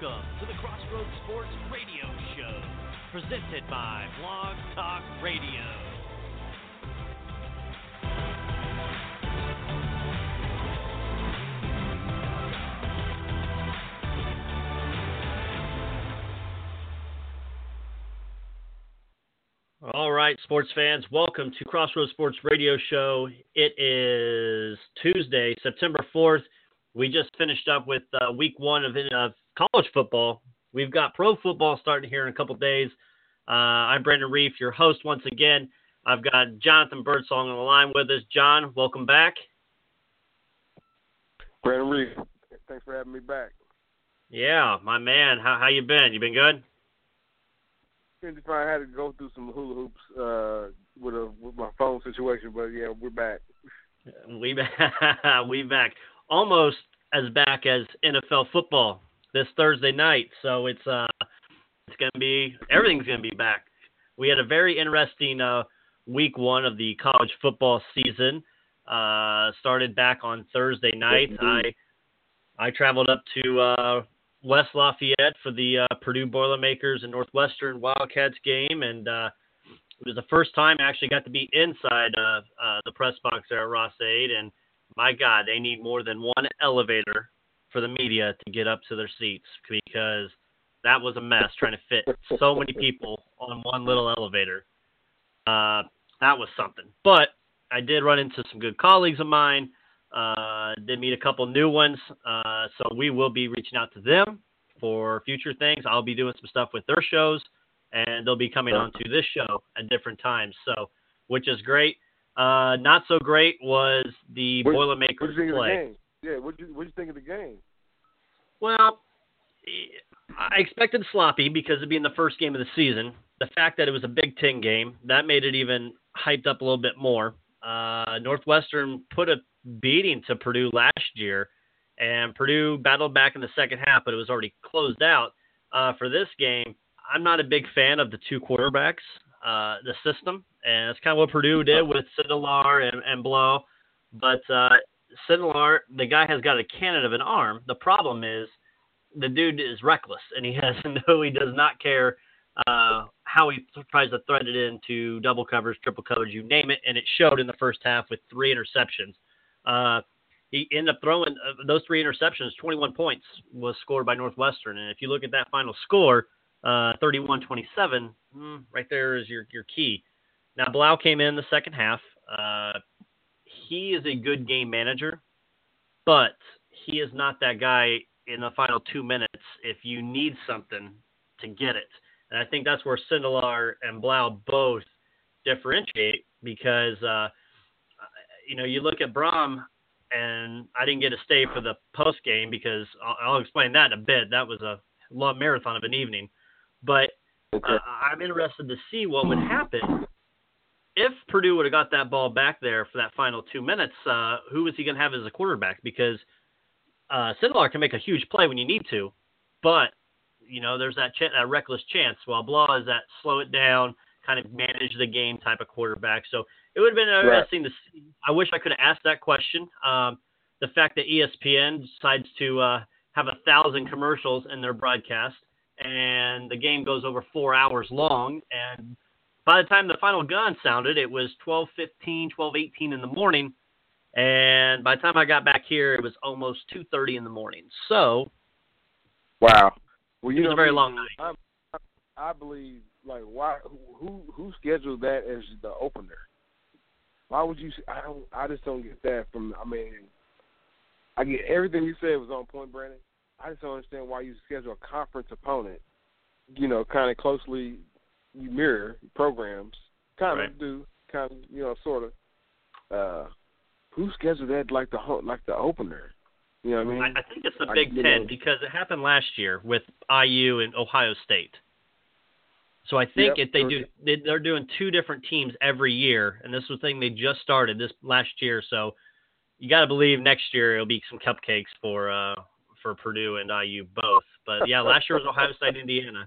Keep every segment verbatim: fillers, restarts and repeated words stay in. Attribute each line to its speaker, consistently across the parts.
Speaker 1: Welcome to the Crossroads Sports Radio Show, presented by Blog Talk Radio. All right, sports fans, welcome to Crossroads Sports Radio Show. It is Tuesday, September fourth. We just finished up with uh, week one of uh, college football. We've got pro football starting here in a couple days. Uh, I'm Brandon Reef, your host once again. I've got Jonathan Birdsong on the line with us. John, welcome back.
Speaker 2: Brandon Reef, thanks for having me back.
Speaker 1: Yeah, my man. How how you been? You been good?
Speaker 2: Been fine. I had to go through some hula hoops uh, with a with my phone situation, but yeah, we're back.
Speaker 1: We back. we back. Almost as back as N F L football this Thursday night. So it's uh, it's gonna be everything's gonna be back. We had a very interesting uh, week one of the college football season. Uh, started back on Thursday night. I I traveled up to uh, West Lafayette for the uh, Purdue Boilermakers and Northwestern Wildcats game, and uh, it was the first time I actually got to be inside uh, uh, the press box there at Ross-Ade, and my God, they need more than one elevator for the media to get up to their seats, because that was a mess trying to fit so many people on one little elevator. Uh, that was something. But I did run into some good colleagues of mine, uh, did meet a couple new ones, uh, so we will be reaching out to them for future things. I'll be doing some stuff with their shows, and they'll be coming on to this show at different times, so which is great. Uh, not so great was the
Speaker 2: what,
Speaker 1: Boilermakers
Speaker 2: play.
Speaker 1: play.
Speaker 2: Of the game? Yeah, what you what you think of the game?
Speaker 1: Well, I expected sloppy because it being the first game of the season. The fact that it was a Big Ten game, that made it even hyped up a little bit more. Uh, Northwestern put a beating to Purdue last year, and Purdue battled back in the second half, but it was already closed out. Uh, for this game, I'm not a big fan of the two quarterbacks, uh, the system, and that's kind of what Purdue did with Sindelar and, and Blow. But uh, Sindelar, the guy has got a cannon of an arm. The problem is the dude is reckless, and he has no, he does not care uh, how he th- tries to thread it into double covers, triple covers, you name it, and it showed in the first half with three interceptions. Uh, he ended up throwing uh, those three interceptions. twenty-one points was scored by Northwestern, and if you look at that final score, uh, thirty-one twenty-seven, mm, right there is your, your key. Now, Blau came in the second half. Uh, he is a good game manager, but he is not that guy in the final two minutes if you need something to get it. And I think that's where Sindelar and Blau both differentiate, because, uh, you know, you look at Brom, and I didn't get to stay for the post game because I'll, I'll explain that in a bit. That was a long marathon of an evening. But uh, I'm interested to see what would happen if Purdue would have got that ball back there for that final two minutes. Uh, who is he going to have as a quarterback? Because uh, Sindelar can make a huge play when you need to, but you know there's that, ch- that reckless chance. While Blah is that slow it down, kind of manage the game type of quarterback. So it would have been interesting right. to see. I wish I could have asked that question. Um, the fact that E S P N decides to uh, have a thousand commercials in their broadcast, and the game goes over four hours long, and by the time the final gun sounded, it was twelve fifteen, twelve eighteen in the morning, and by the time I got back here, it was almost two thirty in the morning. So,
Speaker 2: wow, well, you
Speaker 1: it was
Speaker 2: know,
Speaker 1: a very long night.
Speaker 2: I, I believe, like, why? Who who scheduled that as the opener? Why would you? I don't. I just don't get that from. I mean, I get everything you said was on point, Brandon. I just don't understand why you schedule a conference opponent. You know, kind of closely. You mirror programs, kind
Speaker 1: right.
Speaker 2: of do, kind of, you know, sort of. Uh, who scheduled that like the like the opener? You know what I mean?
Speaker 1: I, I think it's the
Speaker 2: like,
Speaker 1: Big Ten
Speaker 2: know.
Speaker 1: because it happened last year with I U and Ohio State. So I think
Speaker 2: Yep,
Speaker 1: if they
Speaker 2: sure.
Speaker 1: do, they, they're doing two different teams every year, and this was the thing they just started this last year. So you got to believe next year it'll be some cupcakes for uh, for Purdue and I U both. But yeah, last year was Ohio State, Indiana.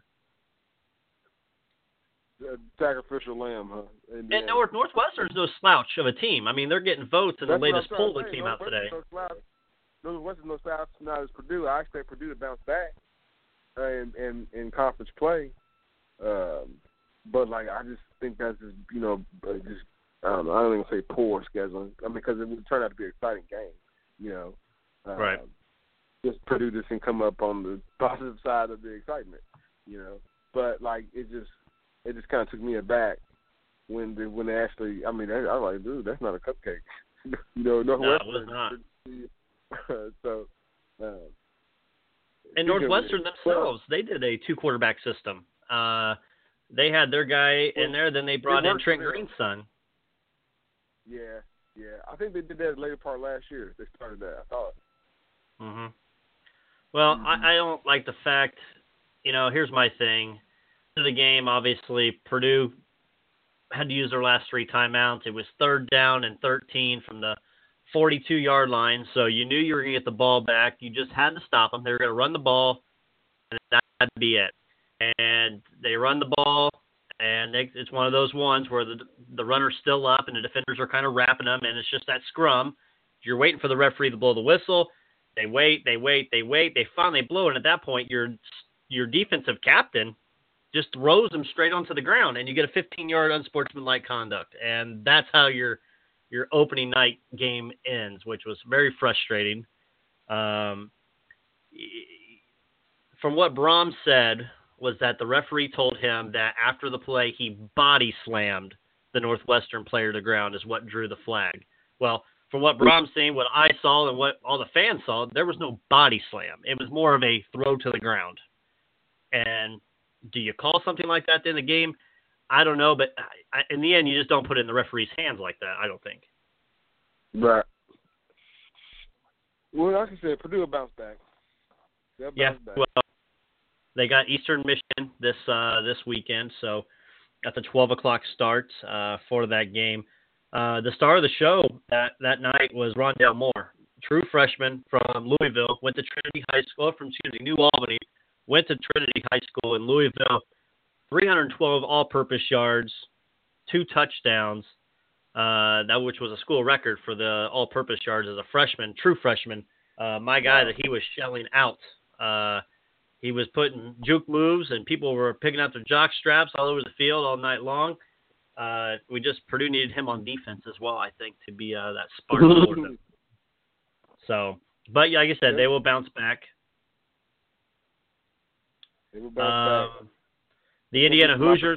Speaker 2: Uh, sacrificial lamb, huh?
Speaker 1: And North Northwestern's no slouch of a team. I mean, they're getting votes in the
Speaker 2: That's
Speaker 1: latest poll that
Speaker 2: say.
Speaker 1: came
Speaker 2: Northwestern
Speaker 1: out today.
Speaker 2: No Northwestern no slouch, not as Purdue. I expect Purdue to bounce back. in in, in conference play. Um, but like I just think that's just you know just I don't know I don't even say poor scheduling. I mean because it would turn out to be an exciting game. You know, uh,
Speaker 1: right?
Speaker 2: Just Purdue just can come up on the positive side of the excitement. You know, but like it just it just kind of took me aback when they, when they actually I mean I, I was like dude that's not a cupcake. you know, Northwestern.
Speaker 1: No, it was
Speaker 2: not. so. Um,
Speaker 1: And Northwestern themselves, they did a two-quarterback system. Uh, they had their guy in there, then they brought in Trent Green's son.
Speaker 2: Yeah, yeah. I think they did that later part last year. They started that, I thought.
Speaker 1: Mm-hmm. Well,
Speaker 2: mm-hmm.
Speaker 1: I, I don't like the fact, you know, here's my thing. To the game, obviously, Purdue had to use their last three timeouts. It was third down and thirteen from the forty-two-yard line, so you knew you were going to get the ball back. You just had to stop them. They were going to run the ball, and that had to be it. And they run the ball, and they, it's one of those ones where the the runner's still up, and the defenders are kind of wrapping them, and it's just that scrum. You're waiting for the referee to blow the whistle. They wait, they wait, they wait. They finally blow, and at that point, your your defensive captain just throws them straight onto the ground, and you get a fifteen-yard unsportsmanlike conduct. And that's how your your opening night game ends, which was very frustrating. Um, from what Brom said was that the referee told him that after the play, he body slammed the Northwestern player to the ground is what drew the flag. Well, from what Brom's saying, what I saw and what all the fans saw, there was no body slam. It was more of a throw to the ground. And do you call something like that in the game? I don't know, but I, in the end, you just don't put it in the referee's hands like that, I don't think.
Speaker 2: Right. Well, like I said, Purdue will bounce back. They'll bounce
Speaker 1: yeah,
Speaker 2: back.
Speaker 1: well, they got Eastern Michigan this uh, this weekend, so at the twelve o'clock start uh, for that game. Uh, the star of the show that, that night was Rondell Moore, true freshman from Louisville, went to Trinity High School, from excuse me, New Albany, went to Trinity High School in Louisville, three hundred twelve all-purpose yards, two touchdowns, uh, that which was a school record for the all-purpose yards as a freshman, true freshman. Uh, my guy
Speaker 2: wow.
Speaker 1: that he was shelling out. Uh, he was putting juke moves, and people were picking up their jock straps all over the field all night long. Uh, we just Purdue needed him on defense as well, I think, to be uh, that spark for them. So, but yeah, like I said, they will bounce back.
Speaker 2: They will bounce
Speaker 1: um,
Speaker 2: back.
Speaker 1: The Indiana Hoosiers.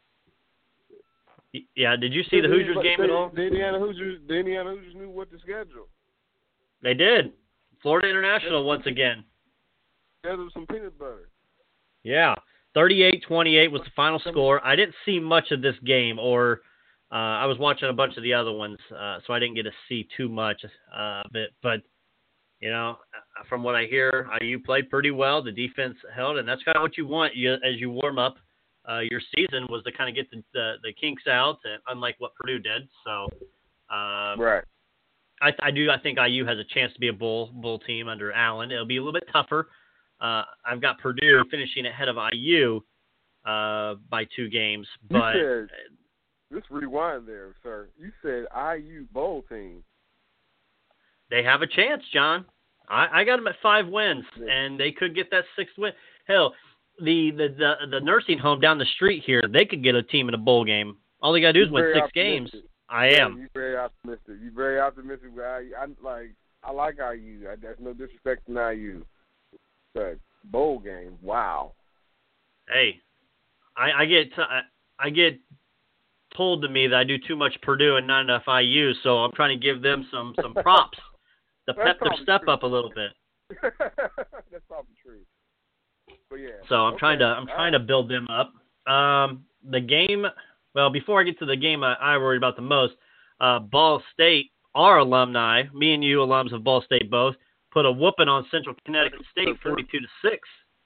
Speaker 1: Yeah, did you see the Hoosiers game at all?
Speaker 2: The Indiana Hoosiers, the Indiana Hoosiers knew what to schedule.
Speaker 1: They did. Florida International once again.
Speaker 2: Scheduled some peanut butter. Yeah.
Speaker 1: thirty-eight twenty-eight was the final score. I didn't see much of this game, or uh, I was watching a bunch of the other ones, uh, so I didn't get to see too much uh, of it. But, you know, from what I hear, I U played pretty well. The defense held, and that's kind of what you want you, as you warm up. Uh, your season was to kind of get the, the, the kinks out, and, unlike what Purdue did. So, uh,
Speaker 2: right.
Speaker 1: I, I do. I think I U has a chance to be a bowl bowl team under Allen. It'll be a little bit tougher. Uh, I've got Purdue finishing ahead of I U uh, by two games, but
Speaker 2: you said, let's rewind there, sir. You said I U bowl team.
Speaker 1: They have a chance, John. I, I got them at five wins, yeah. and they could get that sixth win. Hell, the, the, the, the nursing home down the street here, they could get a team in a bowl game. All they got to do is win six games. I
Speaker 2: yeah,
Speaker 1: am.
Speaker 2: You're very optimistic. You're very optimistic. I, I like. I like I U. I, there's no disrespect to I U. But bowl game, wow.
Speaker 1: Hey, I, I get t- I get told to me that I do too much Purdue and not enough I U, so I'm trying to give them some, some props to pep their step true. up a little bit.
Speaker 2: That's probably true. But yeah.
Speaker 1: So I'm
Speaker 2: okay.
Speaker 1: trying to I'm trying to build them up. Um, the game. Well, before I get to the game, I, I worry about the most. Uh, Ball State, our alumni, me and you alums of Ball State both, put a whooping on Central Connecticut State, forty-two to six.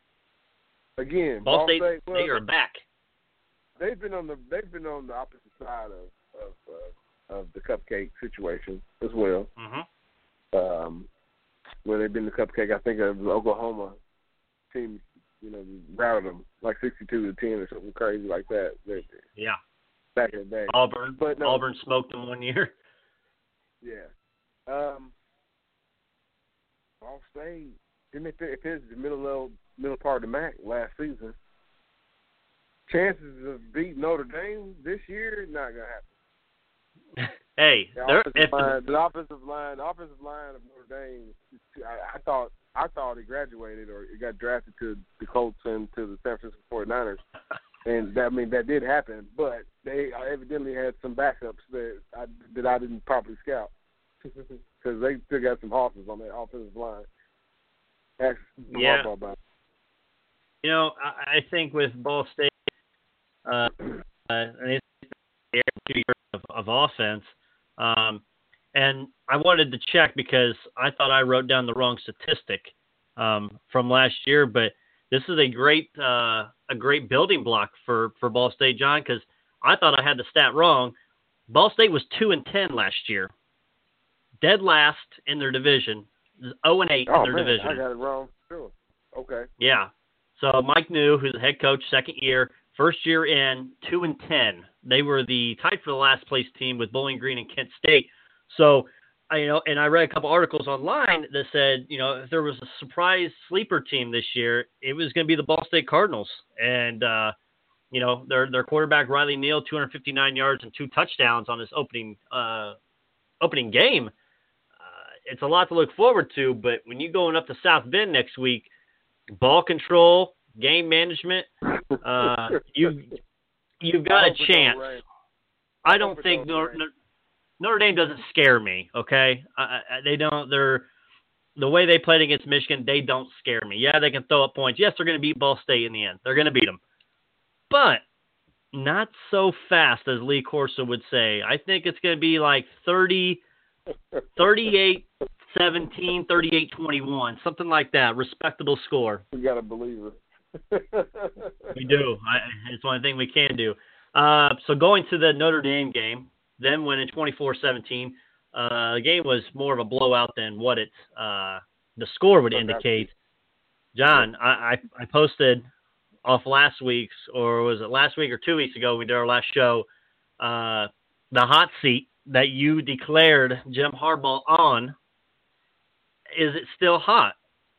Speaker 2: Again,
Speaker 1: Ball,
Speaker 2: Ball
Speaker 1: State,
Speaker 2: State well,
Speaker 1: they are back.
Speaker 2: They've been on the they've been on the opposite side of of, uh, of the cupcake situation as well.
Speaker 1: Mm-hmm.
Speaker 2: Um, when they've been the cupcake, I think of the Oklahoma team, you know, routed them like sixty-two to ten or something crazy like that. They,
Speaker 1: yeah.
Speaker 2: Back in the day.
Speaker 1: Auburn,
Speaker 2: but no,
Speaker 1: Auburn smoked them one year.
Speaker 2: Yeah. Um, Ball State didn't they finish the middle level, middle part hard to match last season. Chances of beating Notre Dame this year, not going to happen.
Speaker 1: Hey,
Speaker 2: the
Speaker 1: there,
Speaker 2: offensive,
Speaker 1: if
Speaker 2: line, the offensive line, the offensive line of Notre Dame. I, I thought, I thought he graduated or he got drafted to the Colts and to the San Francisco forty-niners, and that I mean that did happen. But they evidently had some backups that I, that I didn't properly scout because they still got some horses on that offensive line. That's
Speaker 1: yeah.
Speaker 2: about.
Speaker 1: You know, I, I think with Ball State, uh, uh, and it's two years of, of offense. Um, and I wanted to check because I thought I wrote down the wrong statistic um, from last year, but this is a great uh, a great building block for, for Ball State, John, because I thought I had the stat wrong. Ball State was two and ten last year, dead last in their division, zero and eight
Speaker 2: oh,
Speaker 1: in their
Speaker 2: man,
Speaker 1: division.
Speaker 2: I got it wrong. Sure. Okay.
Speaker 1: Yeah. So Mike New, who's the head coach, second year, first year in, two and ten. They were the tied for the last place team with Bowling Green and Kent State. So, I, you know, and I read a couple articles online that said, you know, if there was a surprise sleeper team this year, it was going to be the Ball State Cardinals. And, uh, you know, their their quarterback Riley Neal, two hundred fifty-nine yards and two touchdowns on his opening uh, opening game. Uh, it's a lot to look forward to. But when you're going up to South Bend next week, ball control, game management, uh, you you've got a chance. I don't think Notre, Notre Dame doesn't scare me. Okay, I, I, they don't. They're the way they played against Michigan. They don't scare me. Yeah, they can throw up points. Yes, they're going to beat Ball State in the end. They're going to beat them, but not so fast as Lee Corso would say. I think it's going to be like thirty, thirty-eight seventeen, thirty-eight twenty-one, something like that. Respectable score.
Speaker 2: We got to believe it.
Speaker 1: We do. I, it's one thing we can do. Uh, so going to the Notre Dame game, then winning twenty-four seventeen. Uh, the game was more of a blowout than what it uh, the score would indicate. John, I, I, I posted off last week's, or was it last week or two weeks ago? We did our last show. Uh, the hot seat that you declared Jim Harbaugh on. Is it still hot?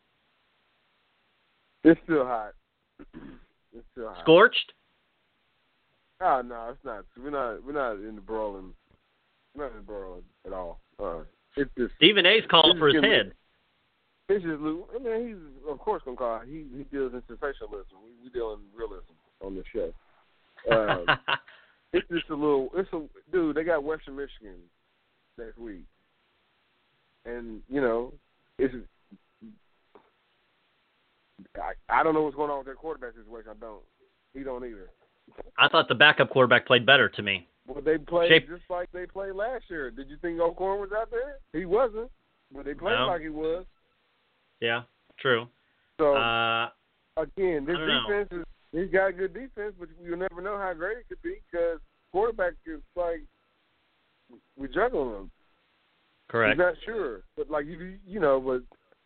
Speaker 2: It's still hot. It's still hot.
Speaker 1: Scorched?
Speaker 2: Oh no, it's not. We're not. We're not in the brawling. We're not in the brawling at all. Uh, it's just
Speaker 1: Stephen A's calling for his
Speaker 2: gonna,
Speaker 1: head.
Speaker 2: It's just. I mean, he's of course gonna call. He he deals in sensationalism. We we deal in realism on the show. Uh, it's just a little. It's a dude. They got Western Michigan next week, and you know, it's. I, I don't know what's going on with their quarterback situation. I don't. He don't either.
Speaker 1: I thought the backup quarterback played better to me.
Speaker 2: Well, they played
Speaker 1: Shape.
Speaker 2: just like they played last year. Did you think O'Corn was out there? He wasn't, but they played
Speaker 1: No.
Speaker 2: like he was.
Speaker 1: Yeah, true.
Speaker 2: So
Speaker 1: Uh,
Speaker 2: again, this
Speaker 1: I don't
Speaker 2: defense is he's got a good defense, but you'll never know how great it could be because quarterback is like we're juggling him.
Speaker 1: correct.
Speaker 2: He's not sure, but like you, you know, but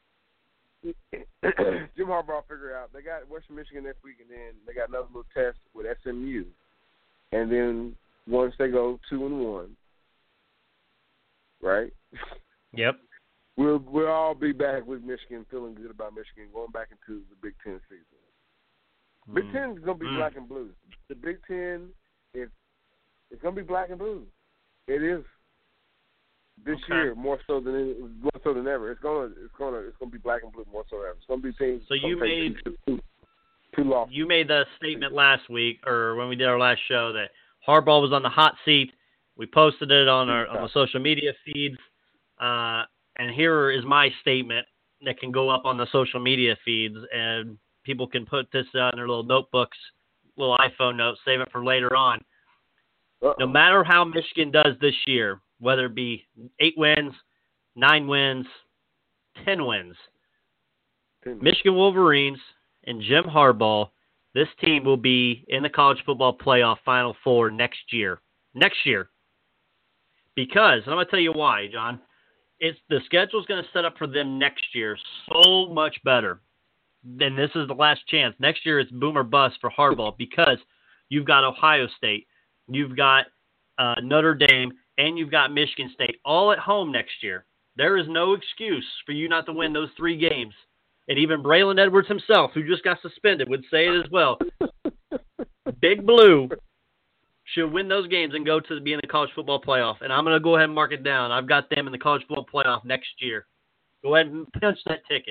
Speaker 2: Jim Harbaugh figure out they got Western Michigan next week, and then they got another little test with S M U, and then once they go two and one, right?
Speaker 1: Yep.
Speaker 2: We'll we'll all be back with Michigan, feeling good about Michigan, going back into the Big Ten season.
Speaker 1: Mm.
Speaker 2: Big Ten is gonna be
Speaker 1: Mm.
Speaker 2: black and blue. The Big Ten is it's gonna be black and blue. It is. This
Speaker 1: Okay.
Speaker 2: year, more so than it, more so than ever, it's gonna it's gonna it's gonna be black and blue more so than ever. It's gonna be teams.
Speaker 1: So you made
Speaker 2: two, two losses.
Speaker 1: you made the statement last week, or when we did our last show, that Harbaugh was on the hot seat. We posted it on our on the social media feeds, uh, and here is my statement that can go up on the social media feeds, and people can put this on their little notebooks, little iPhone notes, save it for later on.
Speaker 2: Uh-oh.
Speaker 1: No matter how Michigan does this year, whether it be eight wins, nine wins, ten wins,
Speaker 2: Ten.
Speaker 1: Michigan Wolverines and Jim Harbaugh, this team will be in the college football playoff Final Four next year. Next year. Because, and I'm going to tell you why, John. It's the schedule's going to set up for them next year so much better. Then this is the last chance. Next year it's boom or bust for Harbaugh because you've got Ohio State, you've got uh, Notre Dame, and you've got Michigan State all at home next year. There is no excuse for you not to win those three games. and even Braylon Edwards himself, who just got suspended, would say it as well. Big Blue should win those games and go to be in the college football playoff. And I'm going to go ahead and mark it down. I've got them in the college football playoff next year. Go ahead and punch that ticket.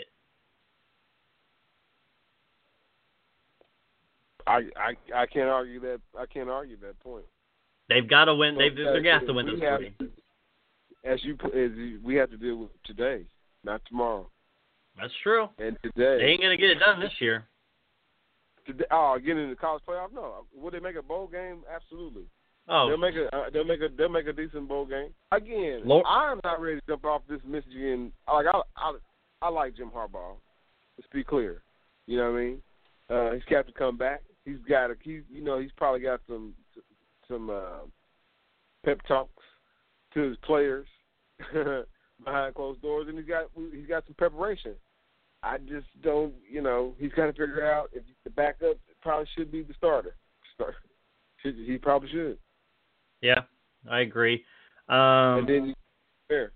Speaker 2: I, I I can't argue that. I can't argue that point.
Speaker 1: They've got to win.
Speaker 2: So
Speaker 1: They've they're going to have to win those
Speaker 2: have,
Speaker 1: three.
Speaker 2: As you, as you, we have to deal with today, not tomorrow.
Speaker 1: That's true.
Speaker 2: And today,
Speaker 1: they ain't going to get it done this year.
Speaker 2: Today, oh, getting in the college playoff? No. Will they make a bowl game? Absolutely.
Speaker 1: Oh,
Speaker 2: they'll make a uh, they'll make a they'll make a decent bowl game. Again,
Speaker 1: Lord.
Speaker 2: I'm not ready to jump off this Michigan. Like I I, I like Jim Harbaugh. Let's be clear. You know what I mean? Uh, he's got to come back. He's got a he. You know, he's probably got some some uh, pep talks to his players behind closed doors, and he's got he's got some preparation. I just don't, you know, he's got to figure out if the backup probably should be the starter. Start. He probably should.
Speaker 1: Yeah, I agree. Um,
Speaker 2: and then, fair.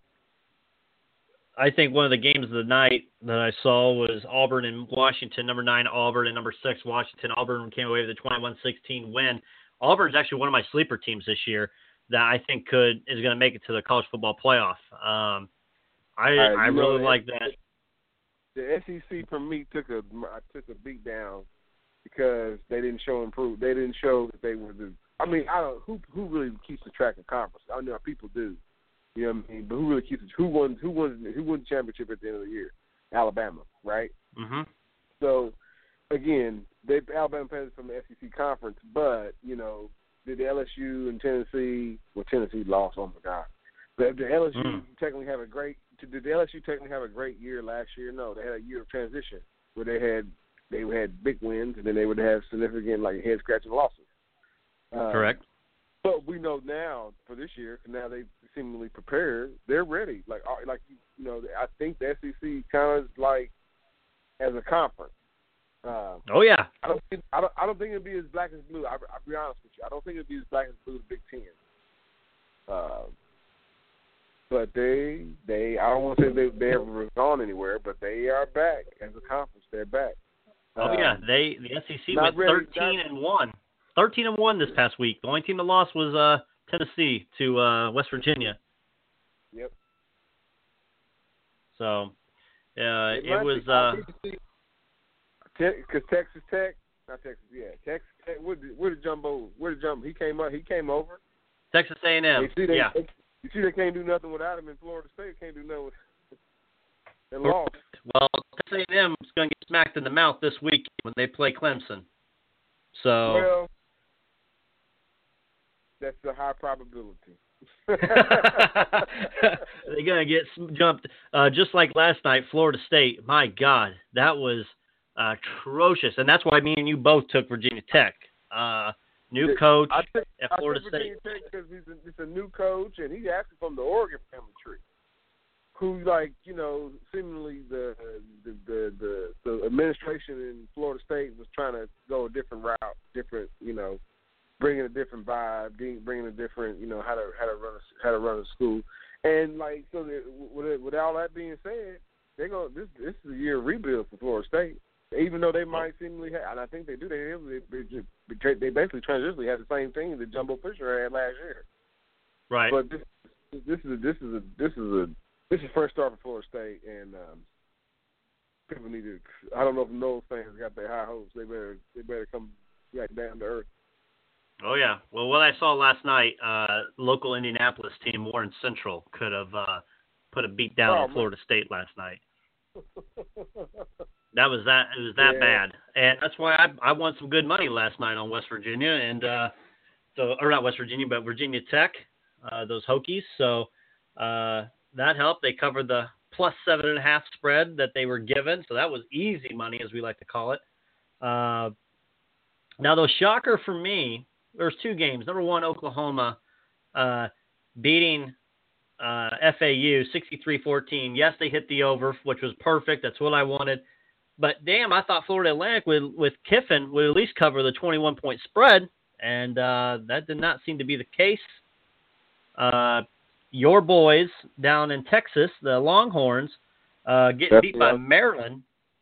Speaker 1: I think one of the games of the night that I saw was Auburn and Washington, number nine Auburn and number six Washington. Auburn came away with a twenty-one sixteen win. Auburn's actually one of my sleeper teams this year that I think could is going to make it to the college football playoff. Um, I
Speaker 2: right,
Speaker 1: I really know, like that.
Speaker 2: The S E C for me took a I took a beat down because they didn't show improve. They didn't show that they were the. I mean, I don't who who really keeps the track of conference. I know people do. You know what I mean? But who really keeps it? Who won? Who won? Who won the championship at the end of the year? Alabama, right?
Speaker 1: Mm-hmm.
Speaker 2: So, again, they Alabama plays from the S E C conference, but you know, did the L S U and Tennessee? Well, Tennessee lost. Oh my God! But did the L S U mm. technically have a great? Did the L S U technically have a great year last year? No, they had a year of transition where they had they had big wins and then they would have significant like head scratching losses. Uh,
Speaker 1: Correct.
Speaker 2: But we know now for this year, now they seemingly prepared. They're ready. Like, like you know, I think the S E C kind of like as a conference. Uh,
Speaker 1: oh yeah.
Speaker 2: I don't. Think, I don't. I don't think it'd be as black as blue. I, I'll be honest with you. I don't think it'd be as black as blue as Big Ten. Uh, but they, they. I don't want to say they they ever gone anywhere, but they are back as a conference. They're back.
Speaker 1: Oh um, yeah. They the S E C went
Speaker 2: ready,
Speaker 1: thirteen
Speaker 2: not,
Speaker 1: and one. Thirteen and one this past week. The only team that lost was uh, Tennessee to uh, West Virginia.
Speaker 2: Yep.
Speaker 1: So, uh, it,
Speaker 2: it
Speaker 1: was
Speaker 2: because uh, Texas Tech, not Texas, yeah, Texas Tech. Where did, where did Jumbo? Where did Jumbo? He came up. He came over.
Speaker 1: Texas A and M.
Speaker 2: See, they,
Speaker 1: yeah.
Speaker 2: They, you see, they can't do nothing without him. In Florida State, can't do nothing. With, they lost.
Speaker 1: Well, Texas A and M is going to get smacked in the mouth this week when they play Clemson. So.
Speaker 2: Well, that's a high probability.
Speaker 1: They're going to get jumped uh, just like last night, Florida State. My God, that was uh, atrocious. And that's why me and you both took Virginia Tech. Uh, new coach
Speaker 2: I took,
Speaker 1: at
Speaker 2: I
Speaker 1: Florida
Speaker 2: took
Speaker 1: State.
Speaker 2: Virginia Tech because he's a, he's a new coach, and he's actually from the Oregon family tree. Who, like, you know, seemingly the the, the the the administration in Florida State was trying to go a different route, different, you know, bringing a different vibe, bringing a different, you know, how to how to run a, how to run a school, and like so. That, with with all that being said, they go this this is a year of rebuild for Florida State. Even though they might seemingly have, and I think they do, they they, they basically transitionally have the same thing that Jumbo Fisher had last year.
Speaker 1: Right.
Speaker 2: But this this is a, this is a this is a this is first start for Florida State, and um, people need to. I don't know if Noles fans got their high hopes. They better they better come back down to earth.
Speaker 1: Oh, yeah. Well, what I saw last night, uh, local Indianapolis team, Warren Central, could have uh, put a beat down
Speaker 2: oh,
Speaker 1: on Florida State last night. That was that. It was that
Speaker 2: yeah.
Speaker 1: bad, and that's why I I won some good money last night on West Virginia, and uh, so or not West Virginia, but Virginia Tech, uh, those Hokies. So uh, that helped. They covered the plus seven and a half spread that they were given, so that was easy money, as we like to call it. Uh, now, the shocker for me. There's two games. Number one, Oklahoma uh, beating uh, F A U sixty-three fourteen. Yes, they hit the over, which was perfect. That's what I wanted. But, damn, I thought Florida Atlantic with, with Kiffin would at least cover the twenty-one point spread, and uh, that did not seem to be the case. Uh, your boys down in Texas, the Longhorns, uh, getting
Speaker 2: That's
Speaker 1: beat by
Speaker 2: right.
Speaker 1: Maryland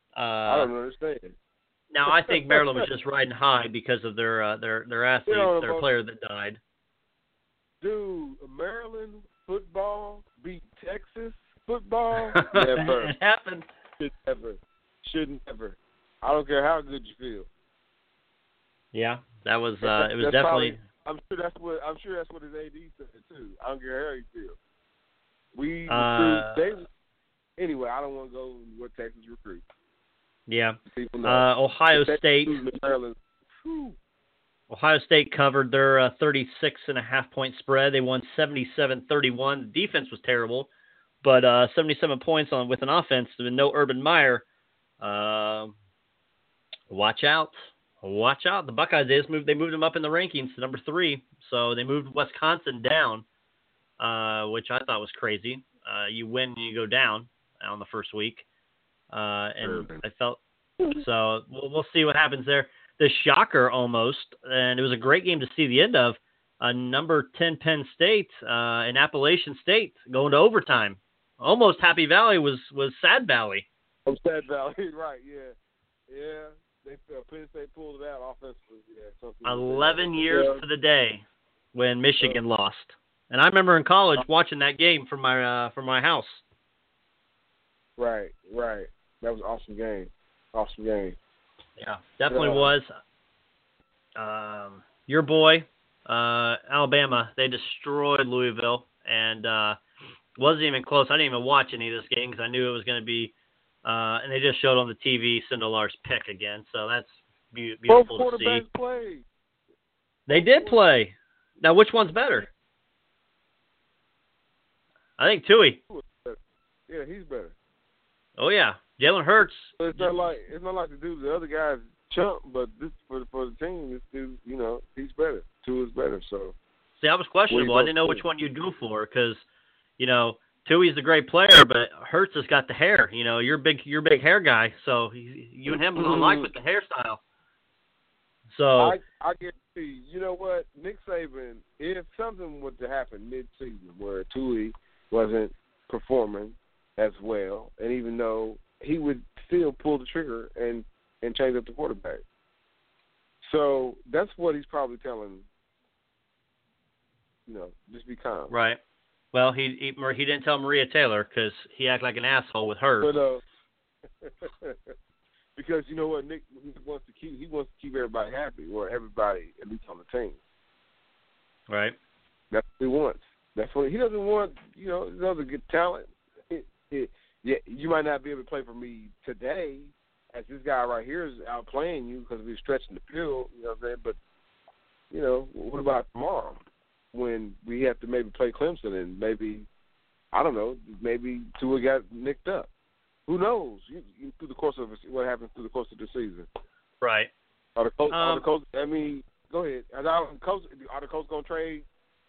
Speaker 1: Uh,
Speaker 2: I don't understand.
Speaker 1: now I think Maryland was just riding high because of their uh, their their athlete,
Speaker 2: know,
Speaker 1: their player that died.
Speaker 2: Dude, Maryland football beat Texas football? Never.
Speaker 1: It happened.
Speaker 2: Should never. Should never. I don't care how good you feel.
Speaker 1: Yeah, that was uh, it was
Speaker 2: That's
Speaker 1: definitely.
Speaker 2: Probably, I'm sure that's what I'm sure that's what his A D said too. I don't care how you feel. We
Speaker 1: Uh,
Speaker 2: recruit. They, anyway, I don't want to go what Texas recruit.
Speaker 1: Yeah.
Speaker 2: People know.
Speaker 1: Uh, Ohio
Speaker 2: Texas,
Speaker 1: State.
Speaker 2: Maryland. Whew.
Speaker 1: Ohio State covered their uh, thirty-six and a half point spread. They won seventy-seven thirty-one. The defense was terrible, but uh, seventy-seven points on with an offense with no Urban Meyer. Uh, watch out. Watch out. The Buckeyes, they, just moved, they moved them up in the rankings to number three, so they moved Wisconsin down, uh, which I thought was crazy. Uh, you win and you go down on the first week. Uh, and Urban. I felt so we'll, we'll see what happens there. The shocker almost, and it was a great game to see the end of, uh, number ten Penn State uh, and Appalachian State going to overtime. Almost Happy Valley was, was Sad Valley.
Speaker 2: Oh, Sad Valley, right, yeah. Yeah, they uh, Penn State pulled it out offensively. Yeah,
Speaker 1: Eleven years yeah. to the day when Michigan uh, lost. And I remember in college watching that game from my uh, from my house.
Speaker 2: Right, right. That was an awesome game. Awesome game.
Speaker 1: Yeah, definitely yeah. was. Um, your boy, uh, Alabama, they destroyed Louisville, and uh, wasn't even close. I didn't even watch any of this game because I knew it was going to be, uh, and they just showed on the T V Sindelar's pick again, so that's be- beautiful
Speaker 2: Both
Speaker 1: to see.
Speaker 2: quarterbacks played.
Speaker 1: They did play. Now, which one's better? I think Tui.
Speaker 2: Yeah, he's better.
Speaker 1: Oh yeah, Jalen Hurts.
Speaker 2: It's not like it's not like the dude the other guys chump, but this for for the team, this dude, you know, he's better. Tua is better. So
Speaker 1: see, I was questionable. I didn't know which one you'd go for because, you know, Tui's a great player, but Hurts has got the hair. You know, you're big, you're a big hair guy, so he, you and him don't like with the hairstyle. So
Speaker 2: I I get to see. You know what, Nick Saban, if something were to happen mid-season where Tui wasn't performing as well, and even though he would still pull the trigger and, and change up the quarterback. So that's what he's probably telling, you know, just be calm.
Speaker 1: Right. Well, he he, he didn't tell Maria Taylor because he acted like an asshole with her.
Speaker 2: But, uh, because you know what, Nick, Nick wants to keep he wants to keep everybody happy, or everybody at least on the team.
Speaker 1: Right.
Speaker 2: That's what he wants. That's what he doesn't want. You know, he doesn't get talent. It, it, yeah, you might not be able to play for me today, as this guy right here is outplaying you because we're stretching the field. You know what I'm saying? But you know, what about tomorrow when we have to maybe play Clemson and maybe I don't know, maybe Tua got nicked up. Who knows? You, you, through the course of what happens through the course of the season.
Speaker 1: Right.
Speaker 2: Are the coach?
Speaker 1: Um,
Speaker 2: are the coach I mean, go ahead. Are the coach? Are the coach going to trade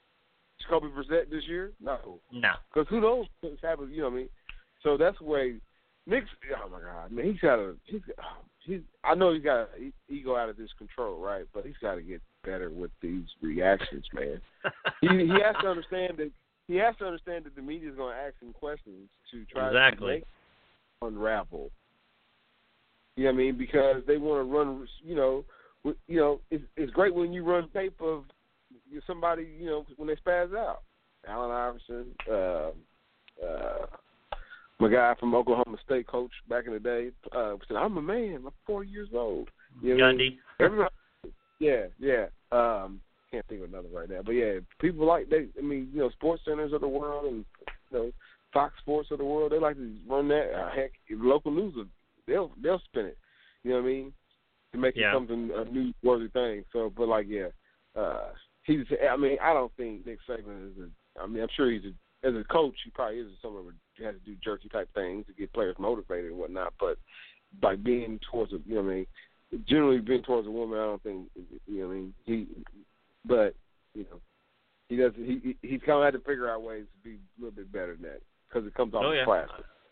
Speaker 2: Jacoby Brissett this year? No.
Speaker 1: No.
Speaker 2: Because who knows what's happening? You know what I mean? So that's the way Nick's. Oh my God, man, he's got a. He's. He's. I know he's got an ego out of this control, right? But he's got to get better with these reactions, man. he he has to understand that he has to understand that the media is going to ask him questions to try
Speaker 1: exactly.
Speaker 2: to make unravel. You know what I mean? Because they want to run. You know. You know. It's it's great when you run tape of somebody. You know when they spaz out. Allen Iverson. Uh, uh, My guy from Oklahoma State, coach back in the day, uh, said, "I'm a man. I'm forty years old." You know
Speaker 1: Gundy.
Speaker 2: Everybody, yeah, yeah. Um, can't think of another right now, but yeah, people like they. I mean, you know, sports centers of the world and you know, Fox Sports of the world. They like to run that. Uh, heck, local news, they'll they'll spin it. You know what I mean? To make
Speaker 1: yeah.
Speaker 2: it something a newsworthy thing. So, but like, yeah, uh, he's. I mean, I don't think Nick Saban is a. I mean, I'm sure he's a. As a coach, he probably is someone who has to do jerky type things to get players motivated and whatnot. But by being towards a, you know what I mean, generally being towards a woman, I don't think, you know what I mean. He, but you know, he does. He he's kind of had to figure out ways to be a little bit better than that because it comes off
Speaker 1: oh,
Speaker 2: the
Speaker 1: yeah.
Speaker 2: class.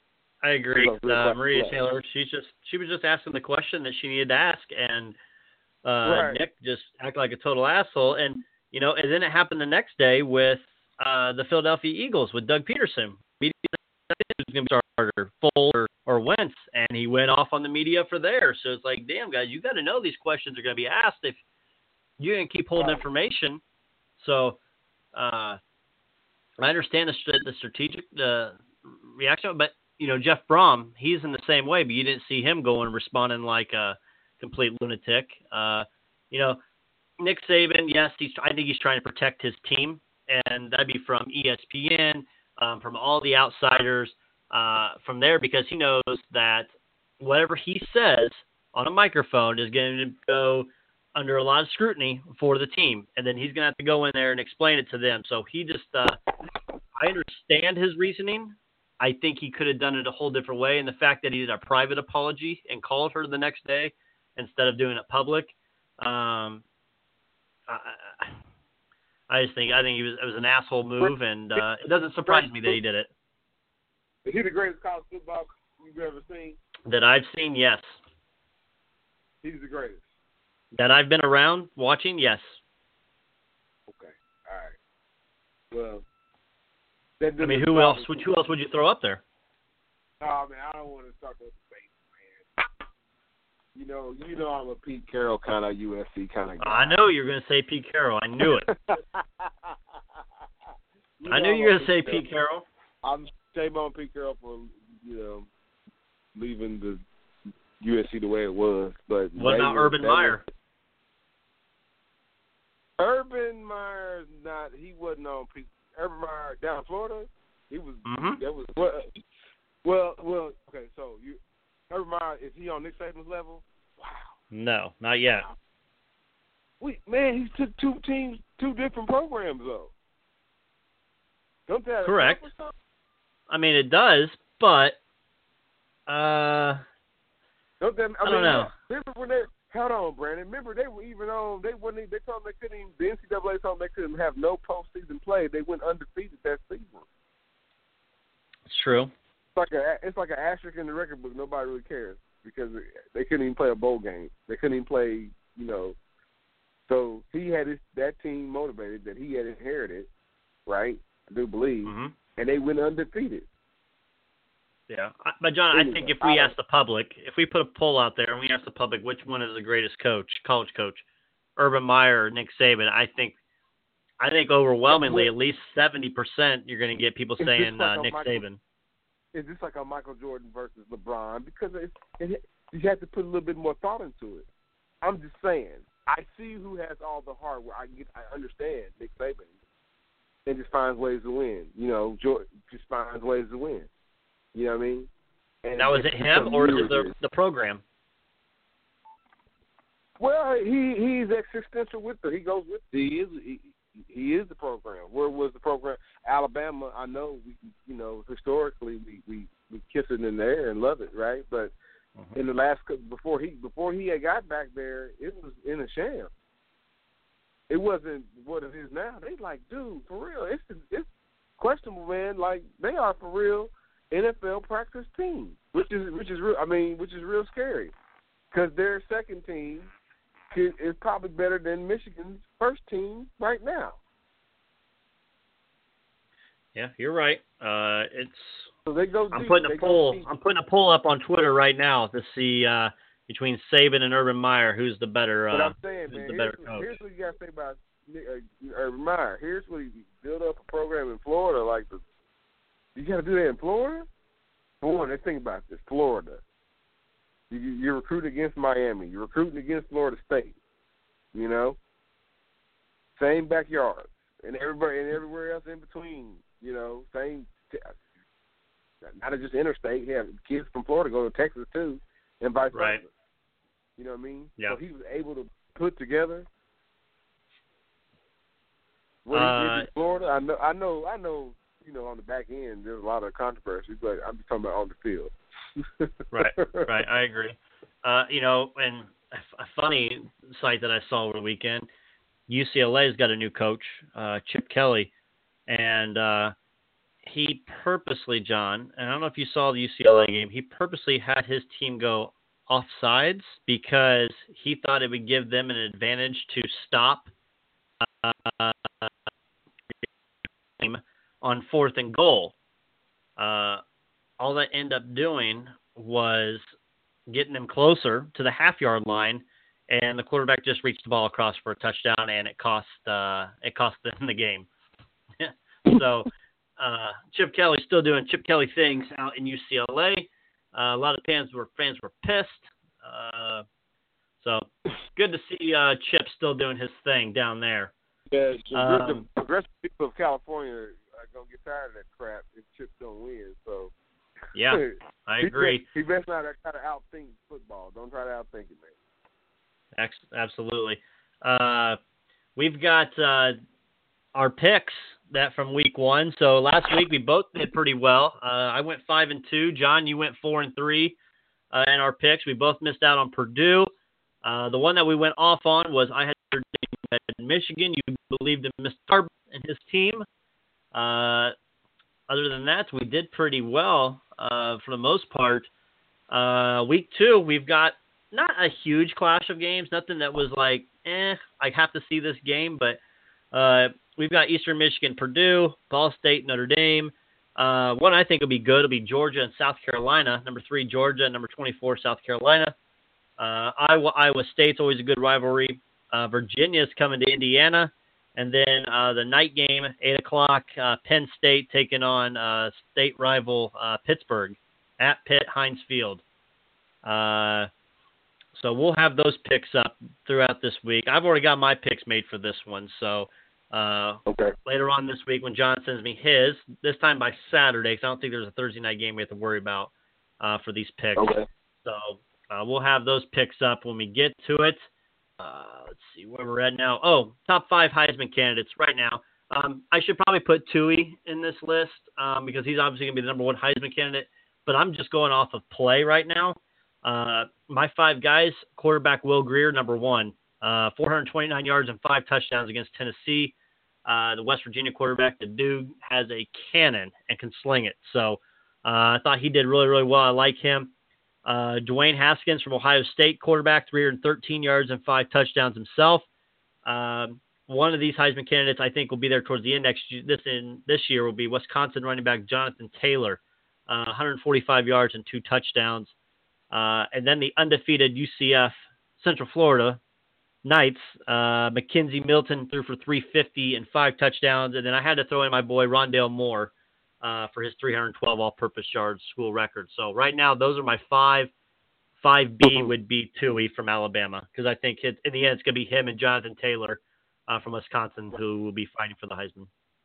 Speaker 1: I agree. Uh, Maria
Speaker 2: class.
Speaker 1: Taylor, she's just she was just asking the question that she needed to ask, and uh,
Speaker 2: right.
Speaker 1: Nick just acted like a total asshole. And you know, and then it happened the next day with. Uh, the Philadelphia Eagles with Doug Peterson. who's going to be starter, Fuller or Wentz, and he went off on the media for there. So it's like, damn, guys, you got to know these questions are going to be asked if you're going to keep holding information. So uh, I understand the, the strategic the reaction, but, you know, Jeff Brom, he's in the same way, but you didn't see him going and responding like a complete lunatic. Uh, you know, Nick Saban, yes, he's. I think he's trying to protect his team, and that'd be from E S P N, um, from all the outsiders uh, from there, because he knows that whatever he says on a microphone is going to go under a lot of scrutiny for the team, and then he's going to have to go in there and explain it to them. So he just, uh, I understand his reasoning. I think he could have done it a whole different way, and the fact that he did a private apology and called her the next day instead of doing it public, um, I, I just think I think he was it was an asshole move, and uh, it doesn't surprise me that he did it.
Speaker 2: Is he the greatest college football you've ever seen?
Speaker 1: That I've seen, yes.
Speaker 2: He's the greatest.
Speaker 1: That I've been around watching, yes.
Speaker 2: Okay, all right. Well, that
Speaker 1: I mean, who else? Would, who else would you throw up there?
Speaker 2: Oh man, I don't want to start with debate, man. You know, you know, I'm a Pete Carroll kind of U S C kind of guy.
Speaker 1: I know you were going to say Pete Carroll. I knew it.
Speaker 2: you
Speaker 1: I
Speaker 2: know
Speaker 1: knew you were going to say
Speaker 2: Carroll.
Speaker 1: Pete Carroll.
Speaker 2: I'm shame on Pete Carroll for, you know, leaving the U S C the way it was. But
Speaker 1: what about Urban Meyer?
Speaker 2: Was, Urban Meyer, not he wasn't on Pete. Urban Meyer down in Florida, he was.
Speaker 1: Mm-hmm.
Speaker 2: That was well, well, well. Okay, so you, Urban Meyer, is he on Nick Saban's level? Wow.
Speaker 1: No, not yet.
Speaker 2: Wow. Wait, man, he took two teams, two different programs though. Don't that
Speaker 1: correct? I mean, it does, but uh,
Speaker 2: don't that, I,
Speaker 1: I
Speaker 2: mean,
Speaker 1: don't know.
Speaker 2: Remember when they? Hold on, Brandon. Remember they were even on. They wouldn't. They told them they couldn't even. The N C double A told them they couldn't have no postseason play. They went undefeated that season.
Speaker 1: It's true.
Speaker 2: It's like a. It's like an asterisk in the record book. Nobody really cares because they couldn't even play a bowl game. They couldn't even play. You know. So he had his, that team motivated that he had inherited, right? I do believe,
Speaker 1: mm-hmm.
Speaker 2: and they went undefeated.
Speaker 1: Yeah, but John, I think if we ask the public, if we put a poll out there and we ask the public which one is the greatest coach, college coach, Urban Meyer or Nick Saban, I think, I think overwhelmingly, at least seventy percent, you're going to get people saying like uh, Nick
Speaker 2: Michael,
Speaker 1: Saban.
Speaker 2: Is this like a Michael Jordan versus LeBron? Because it, it, you have to put a little bit more thought into it. I'm just saying, I see who has all the hardware. I get, I understand Nick Saban, and just finds ways to win. You know, Jordan just finds ways to win. You know what I mean? And
Speaker 1: now, is it him or is it the, the program?
Speaker 2: Well, he he's existential with it. He goes with it. He is he, he is the program. Where was the program? Alabama. I know we you know historically we we, we kiss it in the air and love it, right? But mm-hmm. in the last before he before he had got back there, it was in a sham. It wasn't what it is now. They like, dude, for real. It's it's questionable, man. Like they are for real. N F L practice team, which is which is real. I mean, which is real scary, because their second team is, is probably better than Michigan's first team right now.
Speaker 1: Yeah, you're right. Uh, it's.
Speaker 2: So they go.
Speaker 1: I'm
Speaker 2: deep.
Speaker 1: putting
Speaker 2: they
Speaker 1: a poll.
Speaker 2: deep.
Speaker 1: I'm putting a poll up on Twitter right now to see uh, between Saban and Urban Meyer who's the better. Uh,
Speaker 2: but I'm saying,
Speaker 1: who's
Speaker 2: man,
Speaker 1: the
Speaker 2: here's,
Speaker 1: better
Speaker 2: what,
Speaker 1: coach.
Speaker 2: here's what you got to say about uh, Urban Meyer. Here's what he built up a program in Florida like the. You got to do that in Florida? Boy, let's think about this. Florida. You, you're recruiting against Miami. You're recruiting against Florida State. You know? Same backyard. And everybody and everywhere else in between. You know, same. Not just interstate. Yeah, kids from Florida go to Texas, too, and vice versa.
Speaker 1: Right.
Speaker 2: You know what I mean?
Speaker 1: Yeah.
Speaker 2: So he was able to put together what
Speaker 1: uh,
Speaker 2: he did in Florida. I know, I know, I know. You know, on the back end, there's a lot of controversy, but I'm just talking about on the field.
Speaker 1: right, right. I agree. Uh, you know, and a funny site that I saw over the weekend, U C L A's got a new coach, uh, Chip Kelly, and uh, he purposely, John, and I don't know if you saw the U C L A game, he purposely had his team go offsides because he thought it would give them an advantage to stop uh, on fourth and goal. Uh, all that ended up doing was getting them closer to the half-yard line, and the quarterback just reached the ball across for a touchdown, and it cost uh, it cost them the game. So uh, Chip Kelly's still doing Chip Kelly things out in U C L A. Uh, a lot of fans were fans were pissed. Uh, so good to see uh, Chip still doing his thing down there.
Speaker 2: Yeah,
Speaker 1: Um,
Speaker 2: the progressive people of California are gonna get tired of that crap if Chip don't win. So
Speaker 1: yeah, I agree.
Speaker 2: He best not try to outthink football. Don't try to outthink it, man.
Speaker 1: Absolutely. Uh, we've got uh, our picks that from week one. So last week we both did pretty well. Uh, I went five and two. John, you went four and three. Uh, in our picks, we both missed out on Purdue. Uh, the one that we went off on was I had Michigan. You believed in Mister Tarb and his team. Uh, other than that, we did pretty well uh, for the most part. Uh, week two, we've got not a huge clash of games, nothing that was like, eh, I have to see this game, but uh, we've got Eastern Michigan, Purdue, Ball State, Notre Dame. Uh, one I think will be good will be Georgia and South Carolina. Number three, Georgia. Number twenty-four, South Carolina. Uh, Iowa, Iowa State's always a good rivalry. Uh, Virginia's coming to Indiana. And then uh, the night game, eight o'clock, uh, Penn State taking on uh, state rival uh, Pittsburgh at Pitt Heinz Field. Uh, so we'll have those picks up throughout this week. I've already got my picks made for this one. So uh,
Speaker 2: okay.
Speaker 1: later on this week when John sends me his, this time by Saturday, because I don't think there's a Thursday night game we have to worry about uh, for these picks.
Speaker 2: Okay.
Speaker 1: So uh, we'll have those picks up when we get to it. Uh, let's see where we're at now. Oh, top five Heisman candidates right now. Um, I should probably put Tui in this list um, because he's obviously going to be the number one Heisman candidate, but I'm just going off of play right now. Uh, my five guys, quarterback Will Grier, number one, uh, four hundred twenty-nine yards and five touchdowns against Tennessee. Uh, the West Virginia quarterback, the dude has a cannon and can sling it. So uh, I thought he did really, really well. I like him. Uh, Dwayne Haskins from Ohio State, quarterback, three hundred thirteen yards and five touchdowns himself. Um, one of these Heisman candidates I think will be there towards the end next year. This in this year will be Wisconsin running back Jonathan Taylor, uh, one hundred forty-five yards and two touchdowns. Uh, and then the undefeated U C F Central Florida Knights, uh, Mackenzie Milton threw for three hundred fifty and five touchdowns. And then I had to throw in my boy Rondale Moore uh, for his three hundred twelve all-purpose yards school record. So right now, those are my five. five B would be Tui from Alabama because I think it, in the end it's going to be him and Jonathan Taylor uh, from Wisconsin who will be fighting for the Heisman.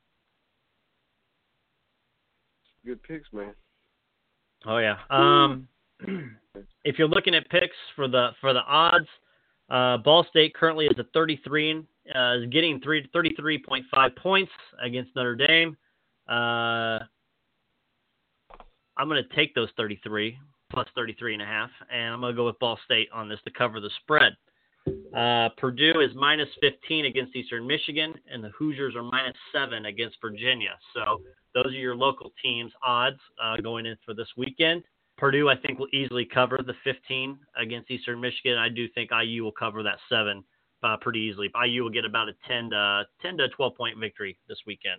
Speaker 2: Good picks, man.
Speaker 1: Oh yeah. Um, if you're looking at picks for the for the odds, uh, Ball State currently is at thirty-three, uh, is getting three, thirty-three point five points against Notre Dame. Uh, I'm going to take those thirty-three plus thirty-three and a half, and I'm going to go with Ball State on this to cover the spread. Uh, Purdue is minus fifteen against Eastern Michigan, and the Hoosiers are minus seven against Virginia. So those are your local teams' odds uh, going in for this weekend. Purdue, I think, will easily cover the fifteen against Eastern Michigan. I do think I U will cover that seven uh, pretty easily. I U will get about a ten to twelve point victory this weekend.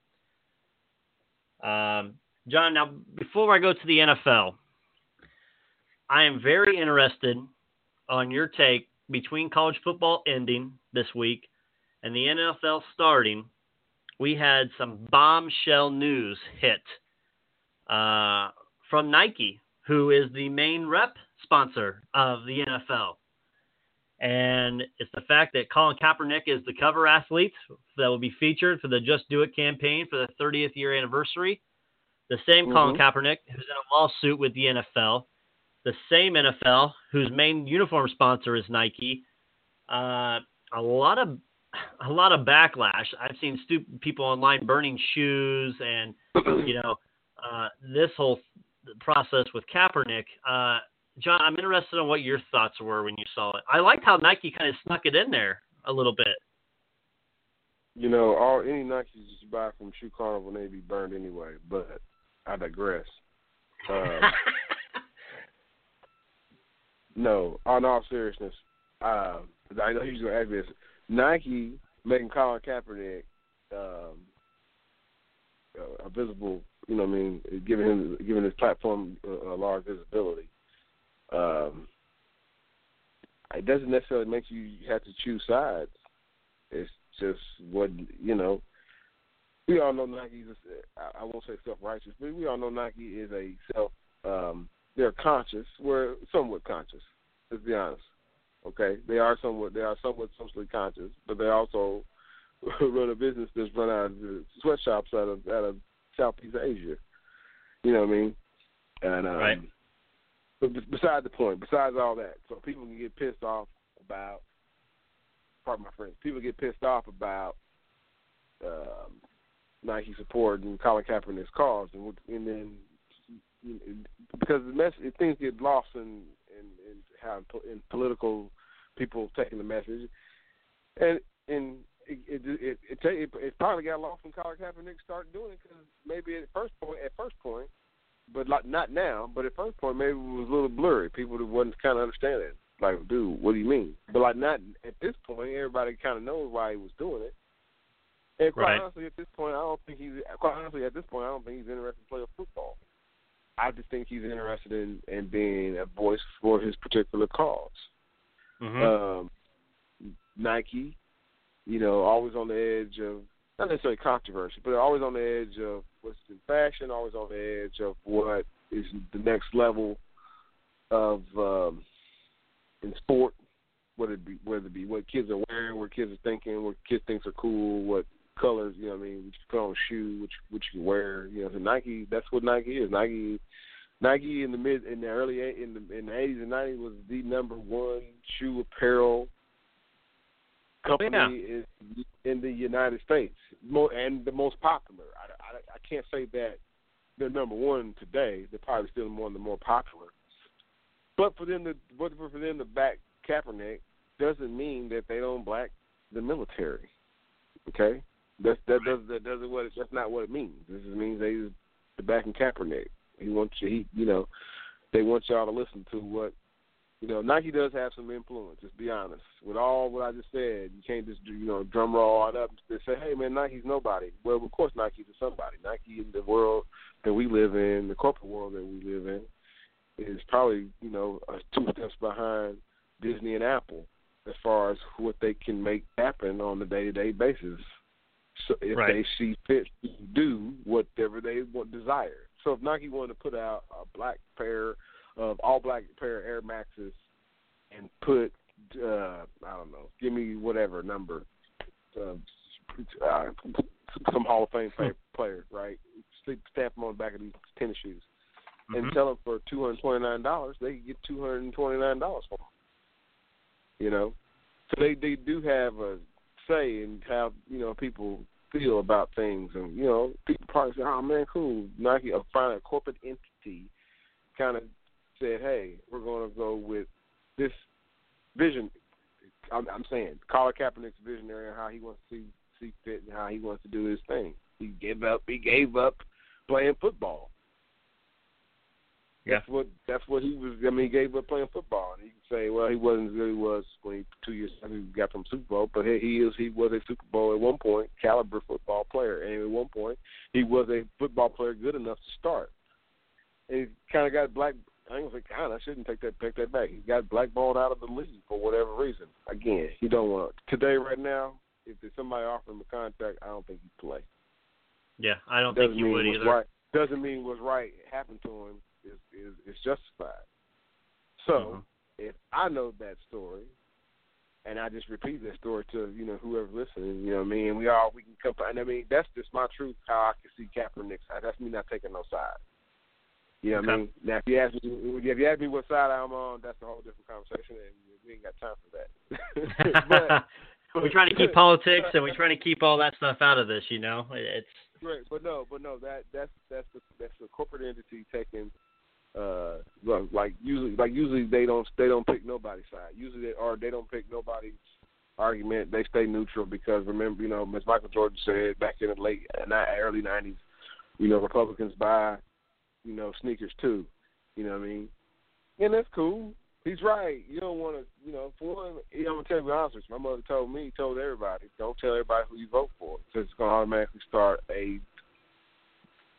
Speaker 1: So, um, John, now before I go to the N F L, I am very interested on your take between college football ending this week and the N F L starting. We had some bombshell news hit uh, from Nike, who is the main rep sponsor of the N F L. And it's the fact that Colin Kaepernick is the cover athlete that will be featured for the Just Do It campaign for the thirtieth year anniversary. The same mm-hmm. Colin Kaepernick who's in a lawsuit with the N F L. The same N F L whose main uniform sponsor is Nike. Uh, a lot of a lot of backlash. I've seen stupid people online burning shoes, and you know uh, this whole process with Kaepernick. Uh, John, I'm interested in what your thoughts were when you saw it. I liked how Nike kind of snuck it in there a little bit.
Speaker 2: You know, all any Nikes you buy from Shoe Carnival, they be burned anyway. But I digress. Um, no, on all seriousness, uh, I know you're gonna ask this. Nike making Colin Kaepernick um, a visible You know what I mean? Giving him giving his platform a, a large visibility. Um, it doesn't necessarily make you have to choose sides. It's just what, you know, we all know Nike is, I won't say self-righteous, but we all know Nike is a self, um, they're conscious. We're somewhat conscious, let's be honest. Okay? They are somewhat, they are somewhat socially conscious, but they also run a business that's run out of the sweatshops out of, out of Southeast Asia. You know what I mean? And, um,
Speaker 1: right.
Speaker 2: But beside the point, besides all that, so people can get pissed off about, pardon my friends, people get pissed off about um, Nike support and Colin Kaepernick's cause, and, and then you know, because the mess, things get lost in, in, in how in political people taking the message, and and it it it, it, it, it probably got lost when Colin Kaepernick started doing it, because maybe at first point, at first point. But like, not now, but at first point, maybe it was a little blurry. People that wasn't kind of understanding. Like, dude, what do you mean? But like, not at this point, everybody kind of knows why he was doing it. And quite
Speaker 1: right.
Speaker 2: honestly, at this point, I don't think he's. Quite honestly, at this point, I don't think he's interested in playing football. I just think he's interested in, in being a voice for his particular cause.
Speaker 1: Mm-hmm.
Speaker 2: Um, Nike, you know, always on the edge of, not necessarily controversy, but always on the edge of what's in fashion, always on the edge of what is the next level of um, in sport, whether it be whether it be what kids are wearing, what kids are thinking, what kids think are cool, what colors, you know what I mean, what you put on a shoe, which which you can wear, you know. So Nike, that's what Nike is. Nike, Nike in the mid in the early in the in the eighties and nineties was the number one shoe apparel company
Speaker 1: yeah.
Speaker 2: in, in the United States, more, and the most popular. I, I, I can't say that they're number one today. They're probably still one of the more popular. But for them to, but for them to back Kaepernick doesn't mean that they don't back the military. Okay, that's that does that doesn't what it, that's not what it means. This just means they they're backing Kaepernick. He wants you, he you know, they want y'all to listen to what. You know, Nike does have some influence, let's be honest. With all what I just said, you can't just, you know, drum roll it up and say, hey, man, Nike's nobody. Well, of course Nike's a somebody. Nike in the world that we live in, the corporate world that we live in, is probably, you know, two steps behind Disney and Apple as far as what they can make happen on a day-to-day basis. So if
Speaker 1: right.
Speaker 2: they see fit to do whatever they want, desire. So if Nike wanted to put out a black pair of all black pair of Air Maxes and put, uh, I don't know, give me whatever number, uh, uh, some Hall of Fame player, right? Stamp them on the back of these tennis shoes and
Speaker 1: mm-hmm.
Speaker 2: sell them for two hundred twenty-nine dollars. They could get two hundred twenty-nine dollars for them. You know? So they, they do have a say in how, you know, people feel about things. And, you know, people probably say, oh, man, cool. Nike, or find a corporate entity kind of said, hey, we're going to go with this vision. I'm, I'm saying, Colin Kaepernick's visionary on how he wants to see, see fit and how he wants to do his thing. He gave up. He gave up playing football.
Speaker 1: Yeah.
Speaker 2: That's what. That's what he was. I mean, he gave up playing football. And you can say, well, he wasn't as good as he was when he, two years after he got from Super Bowl, but he, he is. He was a Super Bowl at one point caliber football player, and at one point he was a football player good enough to start. And he kind of got black. I ain't gonna say kind of. I shouldn't take that take that back. He got blackballed out of the league for whatever reason. Again, he don't want to. Today, right now, if there's somebody offering him a contract, I don't think he'd play.
Speaker 1: Yeah, I don't
Speaker 2: Doesn't
Speaker 1: think you would
Speaker 2: what's
Speaker 1: either.
Speaker 2: Right, doesn't mean what's right happened to him is is, is justified. So
Speaker 1: mm-hmm.
Speaker 2: if I know that story, and I just repeat that story to you know whoever's listening, you know what I mean. We all we can come. And I mean that's just my truth. How I can see Kaepernick's. That's me not taking no side. You know what
Speaker 1: okay.
Speaker 2: I mean? Now, if you ask me, if you ask me what side I'm on, that's a whole different conversation, and we ain't got time for that. but,
Speaker 1: we try to keep politics, and we try to keep all that stuff out of this. You know, it's
Speaker 2: right. But no, but no, that that's that's the, that's a corporate entity taking, uh, like usually, like usually they don't they don't pick nobody's side. Usually, they, or they don't pick nobody's argument. They stay neutral because remember, you know, as Michael Jordan said back in the late, early nineties, you know, Republicans buy. You know, sneakers too. You know what I mean? And that's cool. He's right. You don't want to, you know, for one, I'm going to tell you honest with you. My mother told me, told everybody, don't tell everybody who you vote for. Because it's going to automatically start a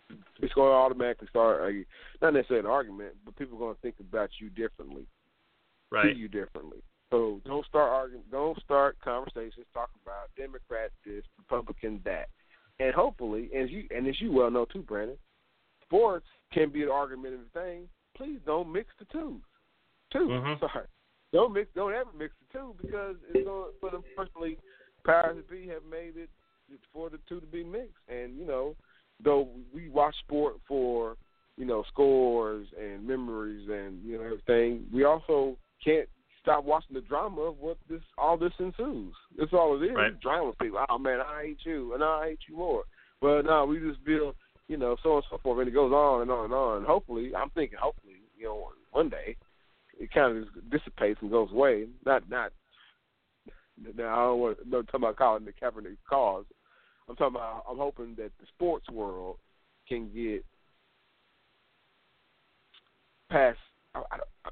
Speaker 2: it's going to automatically start a, not necessarily an argument, but people are going to think about you differently,
Speaker 1: right?
Speaker 2: see you differently. So don't start arguing. Don't start conversations talking about Democrat this, Republican that, and hopefully, as you and as you well know too, Brandon, sports can be an argumentative thing. Please don't mix the two. Two.
Speaker 1: Mm-hmm.
Speaker 2: Sorry. Don't mix. Don't ever mix the two because it's going for them personally. Powers that be have made it for the two to be mixed, and you know, though we watch sport for you know scores and memories and you know everything, we also can't stop watching the drama of what this all this ensues. That's all it is.
Speaker 1: Right.
Speaker 2: Drama. People. Oh man, I hate you, and I hate you more. But no, we just feel you know so on and so forth, and it goes on and on and on. Hopefully, I'm thinking hopefully you know one day it kind of just dissipates and goes away. Not not. Now, I don't want to no, talk about calling the Kaepernick cause. I'm talking about, I'm hoping that the sports world can get past, I, I, I,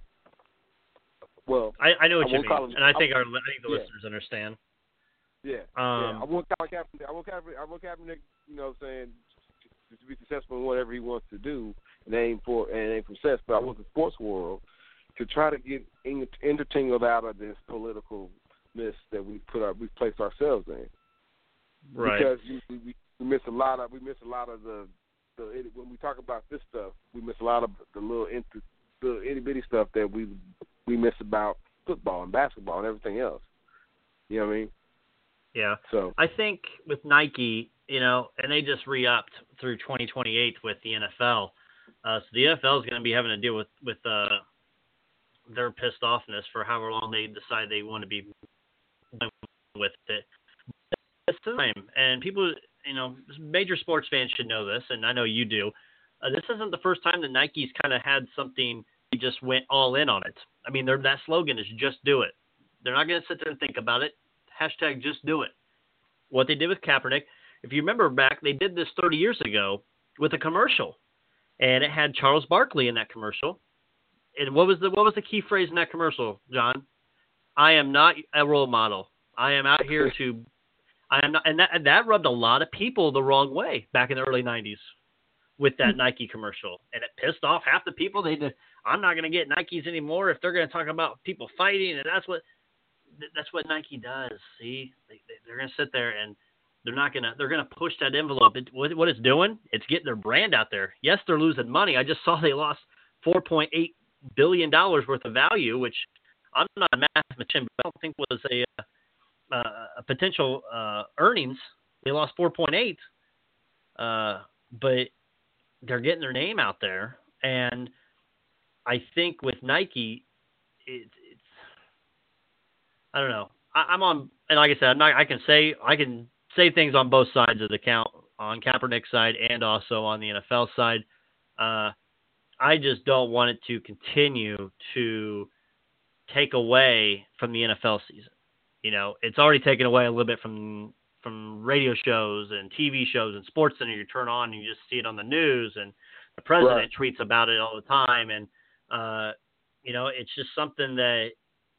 Speaker 2: well.
Speaker 1: I, I know what
Speaker 2: I
Speaker 1: you mean,
Speaker 2: him,
Speaker 1: and I think
Speaker 2: I,
Speaker 1: our I think the
Speaker 2: yeah.
Speaker 1: listeners understand.
Speaker 2: Yeah,
Speaker 1: um,
Speaker 2: yeah. I want Colin Kaepernick, I want Kaepernick, I want Kaepernick, you know what I'm saying, to be successful in whatever he wants to do and aim for, and aim for success, but I want the sports world to try to get intertangled out of this political that we put our we placed ourselves in,
Speaker 1: right?
Speaker 2: Because we, we, we miss a lot of we miss a lot of the, the when we talk about this stuff, we miss a lot of the little inter, the itty bitty stuff that we we miss about football and basketball and everything else. You know what I mean?
Speaker 1: Yeah.
Speaker 2: So
Speaker 1: I think with Nike, you know, and they just re-upped through twenty twenty-eight with the N F L, uh, so the N F L is going to be having to deal with with uh, their pissed offness for however long they decide they want to be with it. It's time, and people, you know, major sports fans should know this, and I know you do. Uh, this isn't the first time that Nike's kind of had something. They just went all in on it. I mean, their that slogan is "Just do it." They're not going to sit there and think about it. Hashtag Just do it. What they did with Kaepernick, if you remember back, they did this thirty years ago with a commercial, and it had Charles Barkley in that commercial. And what was the what was the key phrase in that commercial, John? I am not a role model. I am out here to, I am not, and that and that rubbed a lot of people the wrong way back in the early nineties with that mm-hmm. Nike commercial, and it pissed off half the people. They did, I'm not going to get Nikes anymore if they're going to talk about people fighting, and that's what that's what Nike does. See, they, they're going to sit there and they're not going to they're going to push that envelope. It, what, what it's doing, it's getting their brand out there. Yes, they're losing money. I just saw they lost four point eight billion dollars worth of value, which I'm not a mathematician, but I don't think was a uh, a potential uh, earnings. They lost four point eight, uh, but they're getting their name out there, and I think with Nike, it, it's I don't know. I, I'm on, and like I said, I'm not, I can say I can say things on both sides of the count, on Kaepernick's side and also on the N F L side. Uh, I just don't want it to continue to take away from the N F L season. You know, it's already taken away a little bit from from radio shows and T V shows and Sports Center. You turn on and you just see it on the news, and the president right. tweets about it all the time. And, uh, you know, it's just something that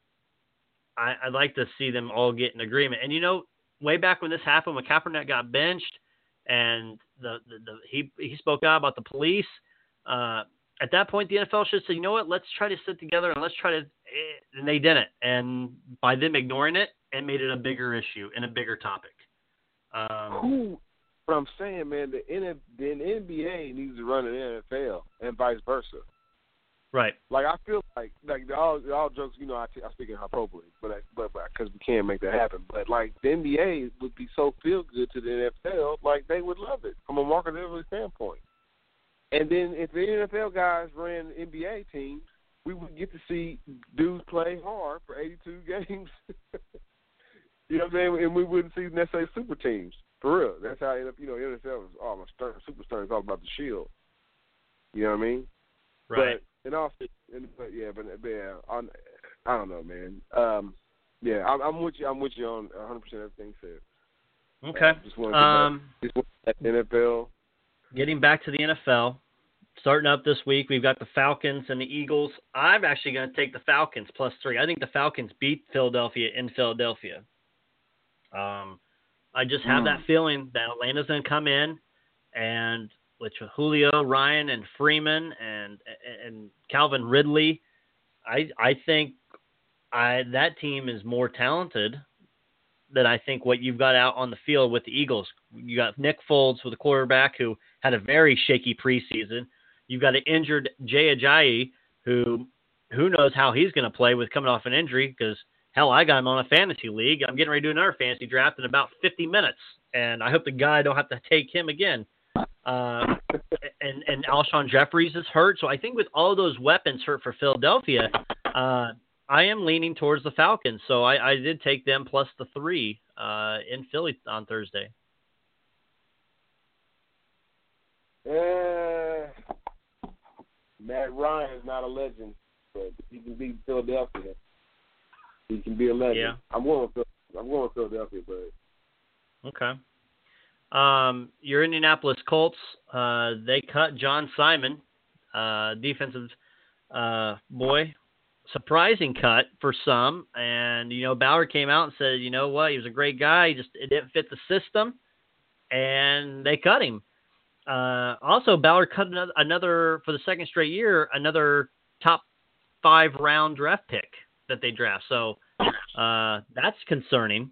Speaker 1: I, I'd like to see them all get in agreement. And, you know, way back when this happened, when Kaepernick got benched and the, the, the he he spoke out about the police, uh, at that point, the N F L should say, you know what, let's try to sit together and let's try to – and they didn't. And by them ignoring it, it made it a bigger issue and a bigger topic. Um,
Speaker 2: Who – what I'm saying, man, the, N- the N B A needs to run an N F L and vice versa.
Speaker 1: Right.
Speaker 2: Like, I feel like – like all all jokes, you know, I, t- I speak in hyperbole, but but because we can't make that happen. But, like, the N B A would be so feel-good to the N F L, like, they would love it from a marketability standpoint. And then if the N F L guys ran N B A teams, we would get to see dudes play hard for eighty-two games. You know what I'm saying? And we wouldn't see necessarily super teams. For real. That's how, you know, N F L is all stern, super stern. It's all about the shield. You know what I mean?
Speaker 1: Right.
Speaker 2: But, and also, but yeah, but, but yeah, on, I don't know, man. Um, yeah, I'm, I'm with you. I'm with you on one hundred percent everything said.
Speaker 1: Okay.
Speaker 2: Uh, just want to
Speaker 1: um,
Speaker 2: just want N F L.
Speaker 1: Getting back to the N F L, starting up this week, we've got the Falcons and the Eagles. I'm actually going to take the Falcons plus three. I think the Falcons beat Philadelphia in Philadelphia. Um, I just have mm. that feeling that Atlanta's going to come in and which Julio, Ryan, and Freeman, and and Calvin Ridley, I I think I that team is more talented than I think what you've got out on the field with the Eagles. You got Nick Foles with a quarterback who had a very shaky preseason. You've got an injured Jay Ajayi who who knows how he's going to play with coming off an injury because, hell, I got him on a fantasy league. I'm getting ready to do another fantasy draft in about fifty minutes, and I hope the guy don't have to take him again. Uh, and, and Alshon Jeffries is hurt. So I think with all those weapons hurt for Philadelphia, uh, I am leaning towards the Falcons. So I, I did take them plus the three uh, in Philly on Thursday.
Speaker 2: Uh, Matt Ryan is not a legend, but he can beat Philadelphia. He can be a legend.
Speaker 1: Yeah.
Speaker 2: I'm going with I'm going with Philadelphia, but
Speaker 1: okay. Um, your Indianapolis Colts, uh, they cut John Simon, uh, defensive uh, boy. Surprising cut for some. And, you know, Ballard came out and said, you know what, he was a great guy. He just it didn't fit the system, and they cut him. Uh, also, Ballard cut another, another, for the second straight year, another top five round draft pick that they draft. So uh, that's concerning.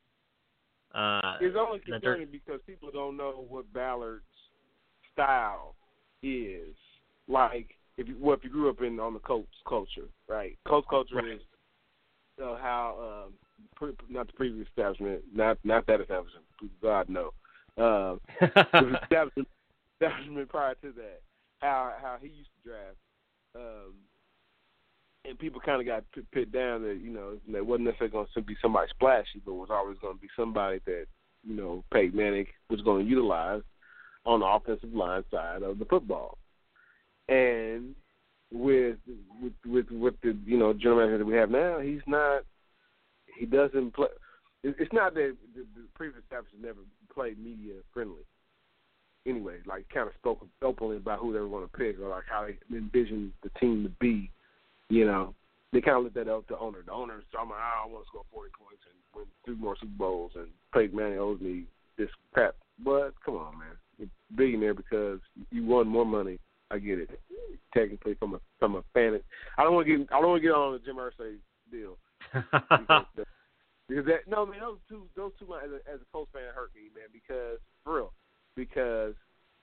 Speaker 1: Uh,
Speaker 2: it's only concerning because people don't know what Ballard's style is. Like, if you, well, if you grew up in on the Colts culture, right? Colts culture right. is uh, how, um, pre, not the previous establishment, not not that establishment, God, no. Uh, the establishment, establishment prior to that, how how he used to draft. Um, and people kind of got put, put down that, you know, that wasn't necessarily going to be somebody splashy, but was always going to be somebody that, you know, Peyton Manning was going to utilize on the offensive line side of the football. And with with with, with the, you know, general manager that we have now, he's not, he doesn't play. It's not that the, the previous establishment never played media friendly. Anyway, like kind of spoke openly about who they were going to pick or like how they envisioned the team to be. You know, they kind of let that up to the owner. The owner's talking about, I want to score forty points and win two more Super Bowls, and Peyton Manning owes me this crap. But come on, man, you're a billionaire because you won more money. I get it. Technically, from a from a fan, I don't want to get I don't want to get on the Jim Irsay deal because, the, because that no man those two those two as a, as a Colts fan hurt me, man, because for real because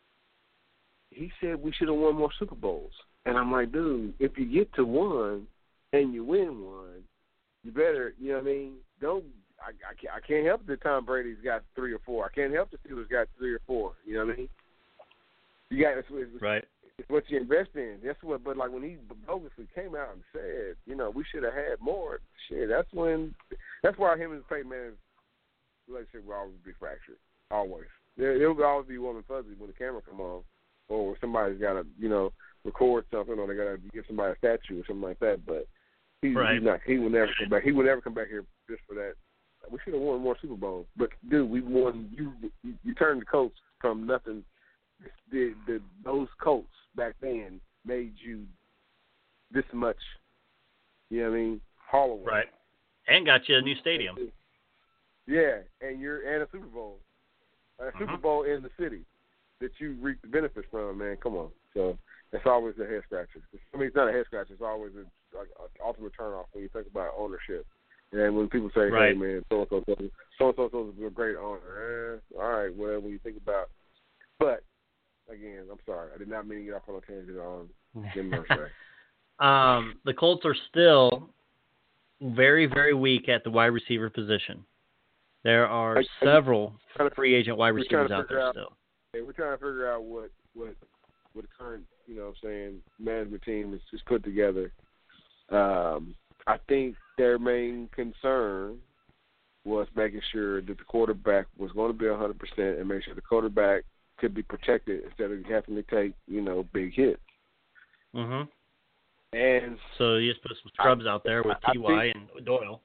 Speaker 2: he said we should have won more Super Bowls. And I'm like, dude, if you get to one and you win one, you better, you know what I mean? Don't, I, I, can't, I can't help that Tom Brady's got three or four. I can't help the Steelers got three or four. You know what I mean? You got, it's, it's,
Speaker 1: right.
Speaker 2: It's what you invest in. That's what, but like when he bogusly came out and said, you know, we should have had more, shit, that's when, that's why him and Peyton Manning's relationship will always be fractured. Always. There, there will always be warm and fuzzy when the camera come on or somebody's got to, you know, record something, or they gotta give somebody a statue or something like that. But he,
Speaker 1: right.
Speaker 2: he's not. He will never come back. He will never come back here just for that. We should have won more Super Bowls. But dude, we won. You you, you turned the Colts from nothing. The, the those Colts back then made you this much. You know what I mean? Holloway.
Speaker 1: Right. And got you a new stadium.
Speaker 2: Yeah, and you're and a Super Bowl, a mm-hmm. Super Bowl in the city that you reap the benefits from. Man, come on. So. It's always a head scratcher. I mean, it's not a head scratcher. It's always an like, ultimate turnoff when you think about ownership. And when people say,
Speaker 1: right.
Speaker 2: "Hey, man, so and so, so and so, so is a great owner," eh, all right. Well, when you think about, but again, I'm sorry, I did not mean to get off on a tangent on Jim Irsay.
Speaker 1: um, the Colts are still very, very weak at the wide receiver position. There are I, several
Speaker 2: to,
Speaker 1: free agent wide receivers out there
Speaker 2: out,
Speaker 1: still.
Speaker 2: Hey, we're trying to figure out what what what the current, you know what I'm saying, management team is, is put together. Um, I think their main concern was making sure that the quarterback was going to be one hundred percent and make sure the quarterback could be protected instead of having to take, you know, big hits.
Speaker 1: Mm-hmm.
Speaker 2: And
Speaker 1: so you just put some scrubs I, out there with T Y
Speaker 2: think,
Speaker 1: and Doyle.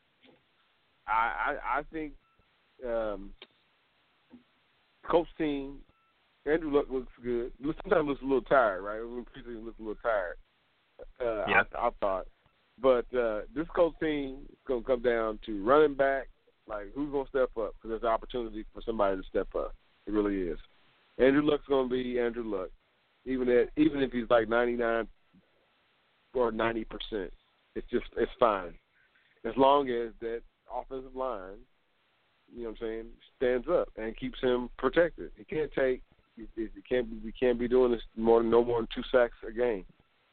Speaker 2: I, I, I think um, Colts team, Andrew Luck looks good. Sometimes looks a little tired, right? When preseason looks a little tired. Uh,
Speaker 1: yeah.
Speaker 2: I, I thought, but uh, this Colts team is going to come down to running back. Like, who's going to step up? Because there's an opportunity for somebody to step up. It really is. Andrew Luck's going to be Andrew Luck, even at even if he's like ninety-nine or ninety percent. It's just it's fine as long as that offensive line, you know what I'm saying, stands up and keeps him protected. He can't take. He can't. We can't be doing this more no more than two sacks a game.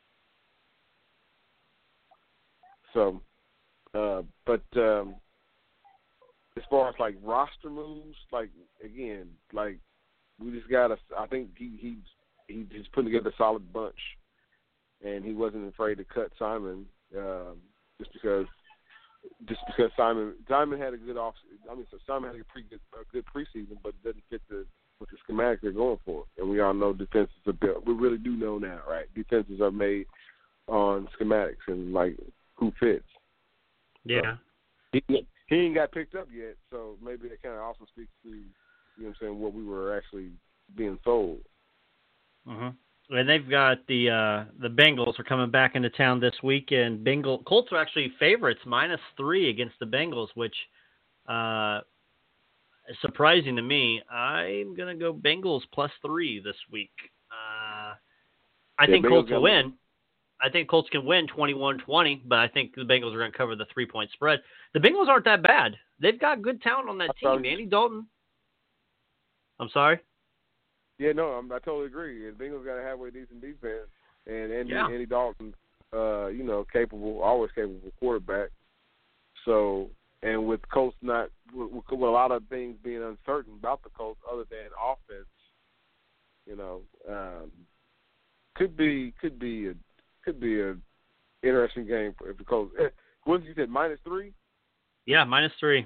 Speaker 2: So, uh, but um, as far as like roster moves, like again, like we just gotta. I think he he he he's putting together a solid bunch, and he wasn't afraid to cut Simon um, just because just because Simon Simon had a good off. I mean, so Simon had a pretty good a good preseason, but it doesn't fit the with the schematic they're going for. And we all know defenses are built. We really do know now, right? Defenses are made on schematics and like who fits.
Speaker 1: Yeah.
Speaker 2: So he, he ain't got picked up yet, so maybe that kind of also speaks to, you know what I'm saying, what we were actually being sold.
Speaker 1: Mm-hmm. And they've got the uh, the Bengals are coming back into town this week, and Bengal Colts are actually favorites, minus three against the Bengals, which uh, is surprising to me. I'm gonna go Bengals plus three this week. Uh, I
Speaker 2: yeah,
Speaker 1: think
Speaker 2: Bengals
Speaker 1: Colts will
Speaker 2: got-
Speaker 1: win. I think Colts can win twenty-one twenty, but I think the Bengals are going to cover the three-point spread. The Bengals aren't that bad. They've got good talent on that
Speaker 2: I
Speaker 1: team.
Speaker 2: thought-
Speaker 1: Andy Dalton. I'm sorry?
Speaker 2: Yeah, no, I'm, I totally agree. The Bengals got a halfway decent defense, and Andy,
Speaker 1: Yeah.
Speaker 2: Andy Dalton, uh, you know, capable, always capable quarterback. So, and with Colts not, with, with a lot of things being uncertain about the Colts other than offense, you know, um, could be, could be a, could be a interesting game if the Colts. Eh, what did you say? Minus three?
Speaker 1: Yeah, minus three.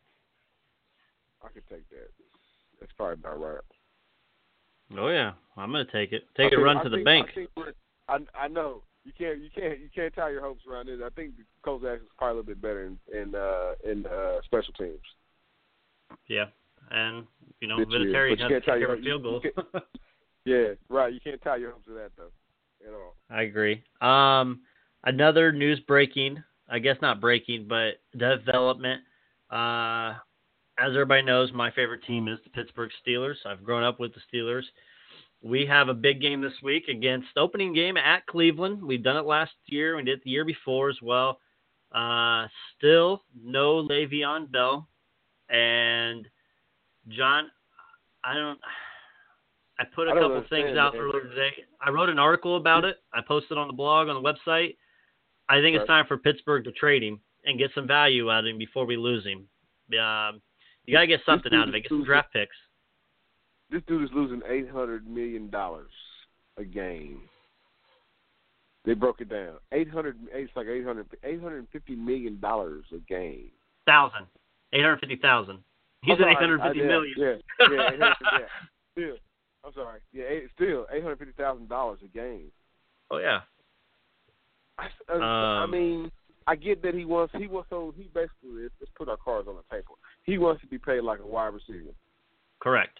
Speaker 2: I could take that. That's probably about right.
Speaker 1: Oh yeah, I'm going to take it.
Speaker 2: I
Speaker 1: Take a
Speaker 2: think-
Speaker 1: run
Speaker 2: I
Speaker 1: to the
Speaker 2: think-
Speaker 1: bank.
Speaker 2: I, think we're- I, I know you can't you can't you can't tie your hopes around it. I think the Colts actually is probably a little bit better in in, uh, in uh, special teams.
Speaker 1: Yeah, and you know,
Speaker 2: This year.
Speaker 1: Vinatieri
Speaker 2: But you
Speaker 1: has to
Speaker 2: can't tie
Speaker 1: kick
Speaker 2: your-
Speaker 1: every field
Speaker 2: you-
Speaker 1: goal.
Speaker 2: you Yeah, right. You can't tie your hopes to that though, at all.
Speaker 1: I agree. Um, another news breaking, I guess not breaking, but development. Uh, as everybody knows, my favorite team is the Pittsburgh Steelers. I've grown up with the Steelers. We have a big game this week against opening game at Cleveland. We've done it last year. We did it the year before as well. Uh, still no Le'Veon Bell. And John, I don't. I put a
Speaker 2: I don't
Speaker 1: couple things
Speaker 2: understand,
Speaker 1: out
Speaker 2: man.
Speaker 1: earlier today. I wrote an article about it. I posted on the blog on the website. I think it's
Speaker 2: Right.
Speaker 1: time for Pittsburgh to trade him and get some value out of him before we lose him. Um, you got to get something out of it. Get some draft picks.
Speaker 2: This dude is losing eight hundred million dollars a game. They broke it down. Eight hundred. It's like eight hundred. Eight hundred and fifty million dollars a game.
Speaker 1: Thousand. Eight hundred fifty thousand. He's
Speaker 2: I'm
Speaker 1: at eight
Speaker 2: sorry,
Speaker 1: hundred fifty
Speaker 2: I-
Speaker 1: million.
Speaker 2: Yeah, yeah, yeah, eight hundred fifty, yeah. Still, I'm sorry. Yeah, eight, still eight hundred fifty thousand dollars a game.
Speaker 1: Oh yeah.
Speaker 2: I, uh, I
Speaker 1: Um,
Speaker 2: mean, I get that he wants. He wants. So he basically let's, let's put our cards on the table. He wants to be paid like a wide receiver.
Speaker 1: Correct.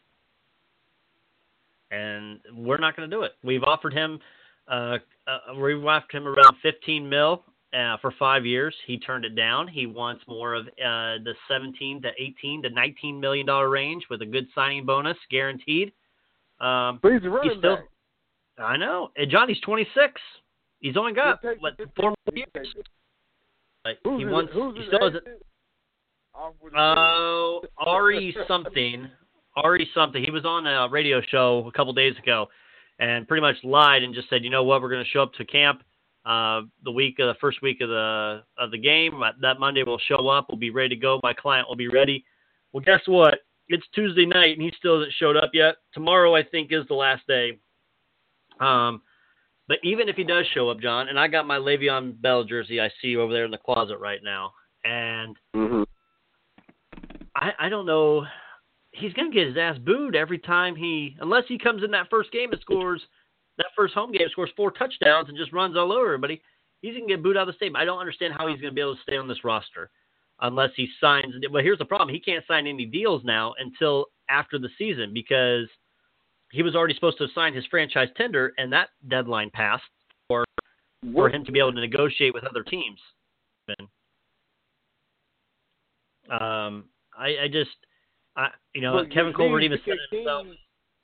Speaker 1: And we're not going to do it. We've offered him, uh, uh, we've offered him around fifteen mil uh, for five years. He turned it down. He wants more of uh, the seventeen to eighteen to nineteen million dollar range with a good signing bonus guaranteed. Um,
Speaker 2: But he's a running
Speaker 1: he's still,
Speaker 2: back.
Speaker 1: I know. And Johnny's twenty-six. He's only got
Speaker 2: He'll take-
Speaker 1: what
Speaker 2: he'll
Speaker 1: four
Speaker 2: take-
Speaker 1: more
Speaker 2: he'll
Speaker 1: years.
Speaker 2: take it.
Speaker 1: Like,
Speaker 2: Who's
Speaker 1: he
Speaker 2: his-
Speaker 1: wants.
Speaker 2: who's
Speaker 1: He
Speaker 2: his
Speaker 1: still hasn't.
Speaker 2: agent? Off with his
Speaker 1: Oh, Ari something. Ari something. He was on a radio show a couple days ago and pretty much lied and just said, you know what, we're going to show up to camp uh, the week of the first week of the of the game. That Monday we'll show up. We'll be ready to go. My client will be ready. Well, guess what? It's Tuesday night and he still hasn't showed up yet. Tomorrow, I think, is the last day. Um, but even if he does show up, John, and I got my Le'Veon Bell jersey I see over there in the closet right now, and
Speaker 2: Mm-hmm.
Speaker 1: I, I don't know. He's going to get his ass booed every time he, unless he comes in that first game and scores, that first home game, scores four touchdowns and just runs all over everybody. He's going to get booed out of the stadium. I don't understand how he's going to be able to stay on this roster unless he signs. Well, here's the problem. He can't sign any deals now until after the season because he was already supposed to sign his franchise tender, and that deadline passed for, for him to be able to negotiate with other teams. Um, I, I just, I, you know,
Speaker 2: But
Speaker 1: Kevin
Speaker 2: the
Speaker 1: Colbert
Speaker 2: teams-
Speaker 1: even said
Speaker 2: the
Speaker 1: it himself.
Speaker 2: teams-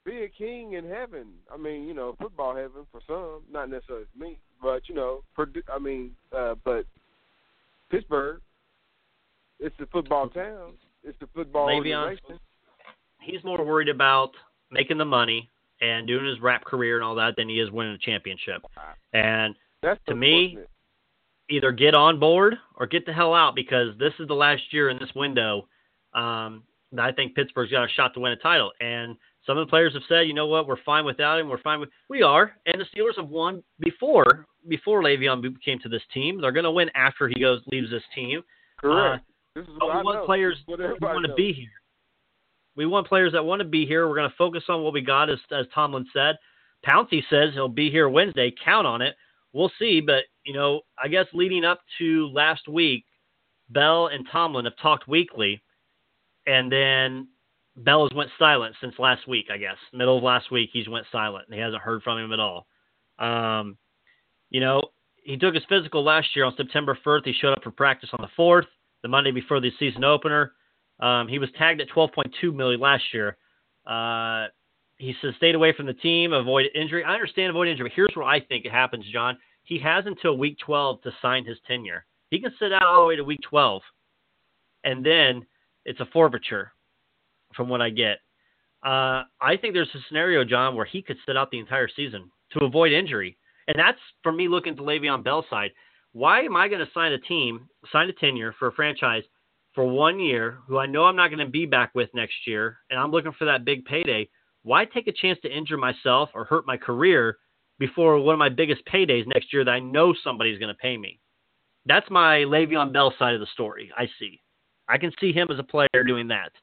Speaker 2: be a king in heaven. I mean, you know, football heaven for some, not necessarily me, but you know, Purdue, I mean, uh, but Pittsburgh, it's the football town. It's the football
Speaker 1: Le'Veon,
Speaker 2: organization.
Speaker 1: he's more worried about making the money and doing his rap career and all that than he is winning a championship. And
Speaker 2: That's
Speaker 1: to me, either get on board or get the hell out, because this is the last year in this window um, that I think Pittsburgh's got a shot to win a title. And some of the players have said, you know what, we're fine without him. We're fine with – we are. And the Steelers have won before before Le'Veon came to this team. They're going to win after he goes leaves this team.
Speaker 2: Correct. Uh, this is
Speaker 1: but
Speaker 2: what
Speaker 1: we
Speaker 2: I
Speaker 1: want
Speaker 2: know.
Speaker 1: players
Speaker 2: What
Speaker 1: that want to
Speaker 2: knows.
Speaker 1: be here. We want players that want to be here. We're going to focus on what we got, as, as Tomlin said. Pouncey says he'll be here Wednesday. Count on it. We'll see. But, you know, I guess leading up to last week, Bell and Tomlin have talked weekly, and then Bell has went silent since last week, I guess. Middle of last week, he's went silent, and he hasn't heard from him at all. Um, you know, he took his physical last year on September first. He showed up for practice on the fourth, the Monday before the season opener. Um, he was tagged at twelve point two million dollars last year. Uh, he says stayed away from the team, avoided injury. I understand avoid injury, but here's where I think it happens, John. He has until week twelve to sign his tenure. He can sit out all the way to week twelve, and then it's a forfeiture from what I get. Uh, I think there's a scenario, John, where he could sit out the entire season to avoid injury. And that's, for me, looking to Le'Veon Bell's side. Why am I going to sign a team, sign a tenure for a franchise for one year, who I know I'm not going to be back with next year, and I'm looking for that big payday? Why take a chance to injure myself or hurt my career before one of my biggest paydays next year that I know somebody's going to pay me? That's my Le'Veon Bell side of the story, I see. I can see him as a player doing that.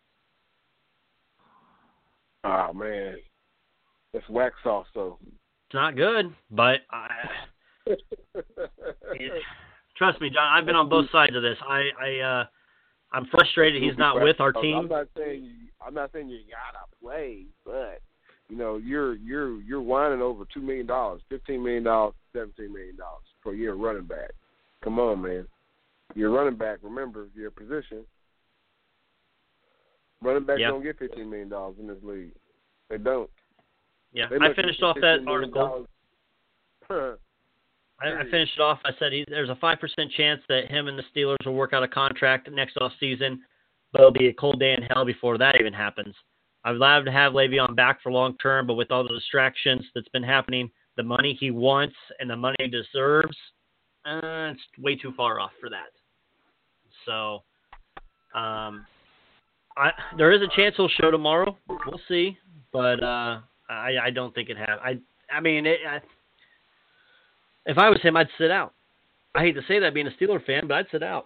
Speaker 2: Oh, man. That's wax sauce, though.
Speaker 1: It's not good, but I, trust me, John, I've been on both sides of this. I, I, uh, I'm frustrated he's not with our team.
Speaker 2: I'm not saying you, I'm not saying you gotta play, but you know you're you're you're whining over two million dollars, fifteen million dollars, seventeen million dollars for your running back. Come on, man. You're running back. Remember your position. Running backs
Speaker 1: yeah.
Speaker 2: don't get fifteen million dollars in this league. They don't.
Speaker 1: Yeah,
Speaker 2: they
Speaker 1: I finished off that article.
Speaker 2: Huh.
Speaker 1: I, I finished it off. I said he, there's a five percent chance that him and the Steelers will work out a contract next offseason, but it'll be a cold day in hell before that even happens. I'd love to have Le'Veon back for long term, but with all the distractions that's been happening, the money he wants and the money he deserves, uh, it's way too far off for that. So, um, I there is a chance he'll show tomorrow. We'll see, but uh, I I don't think it has. I I mean it. I, If I was him, I'd sit out. I hate to say that being a Steeler fan, but I'd sit out.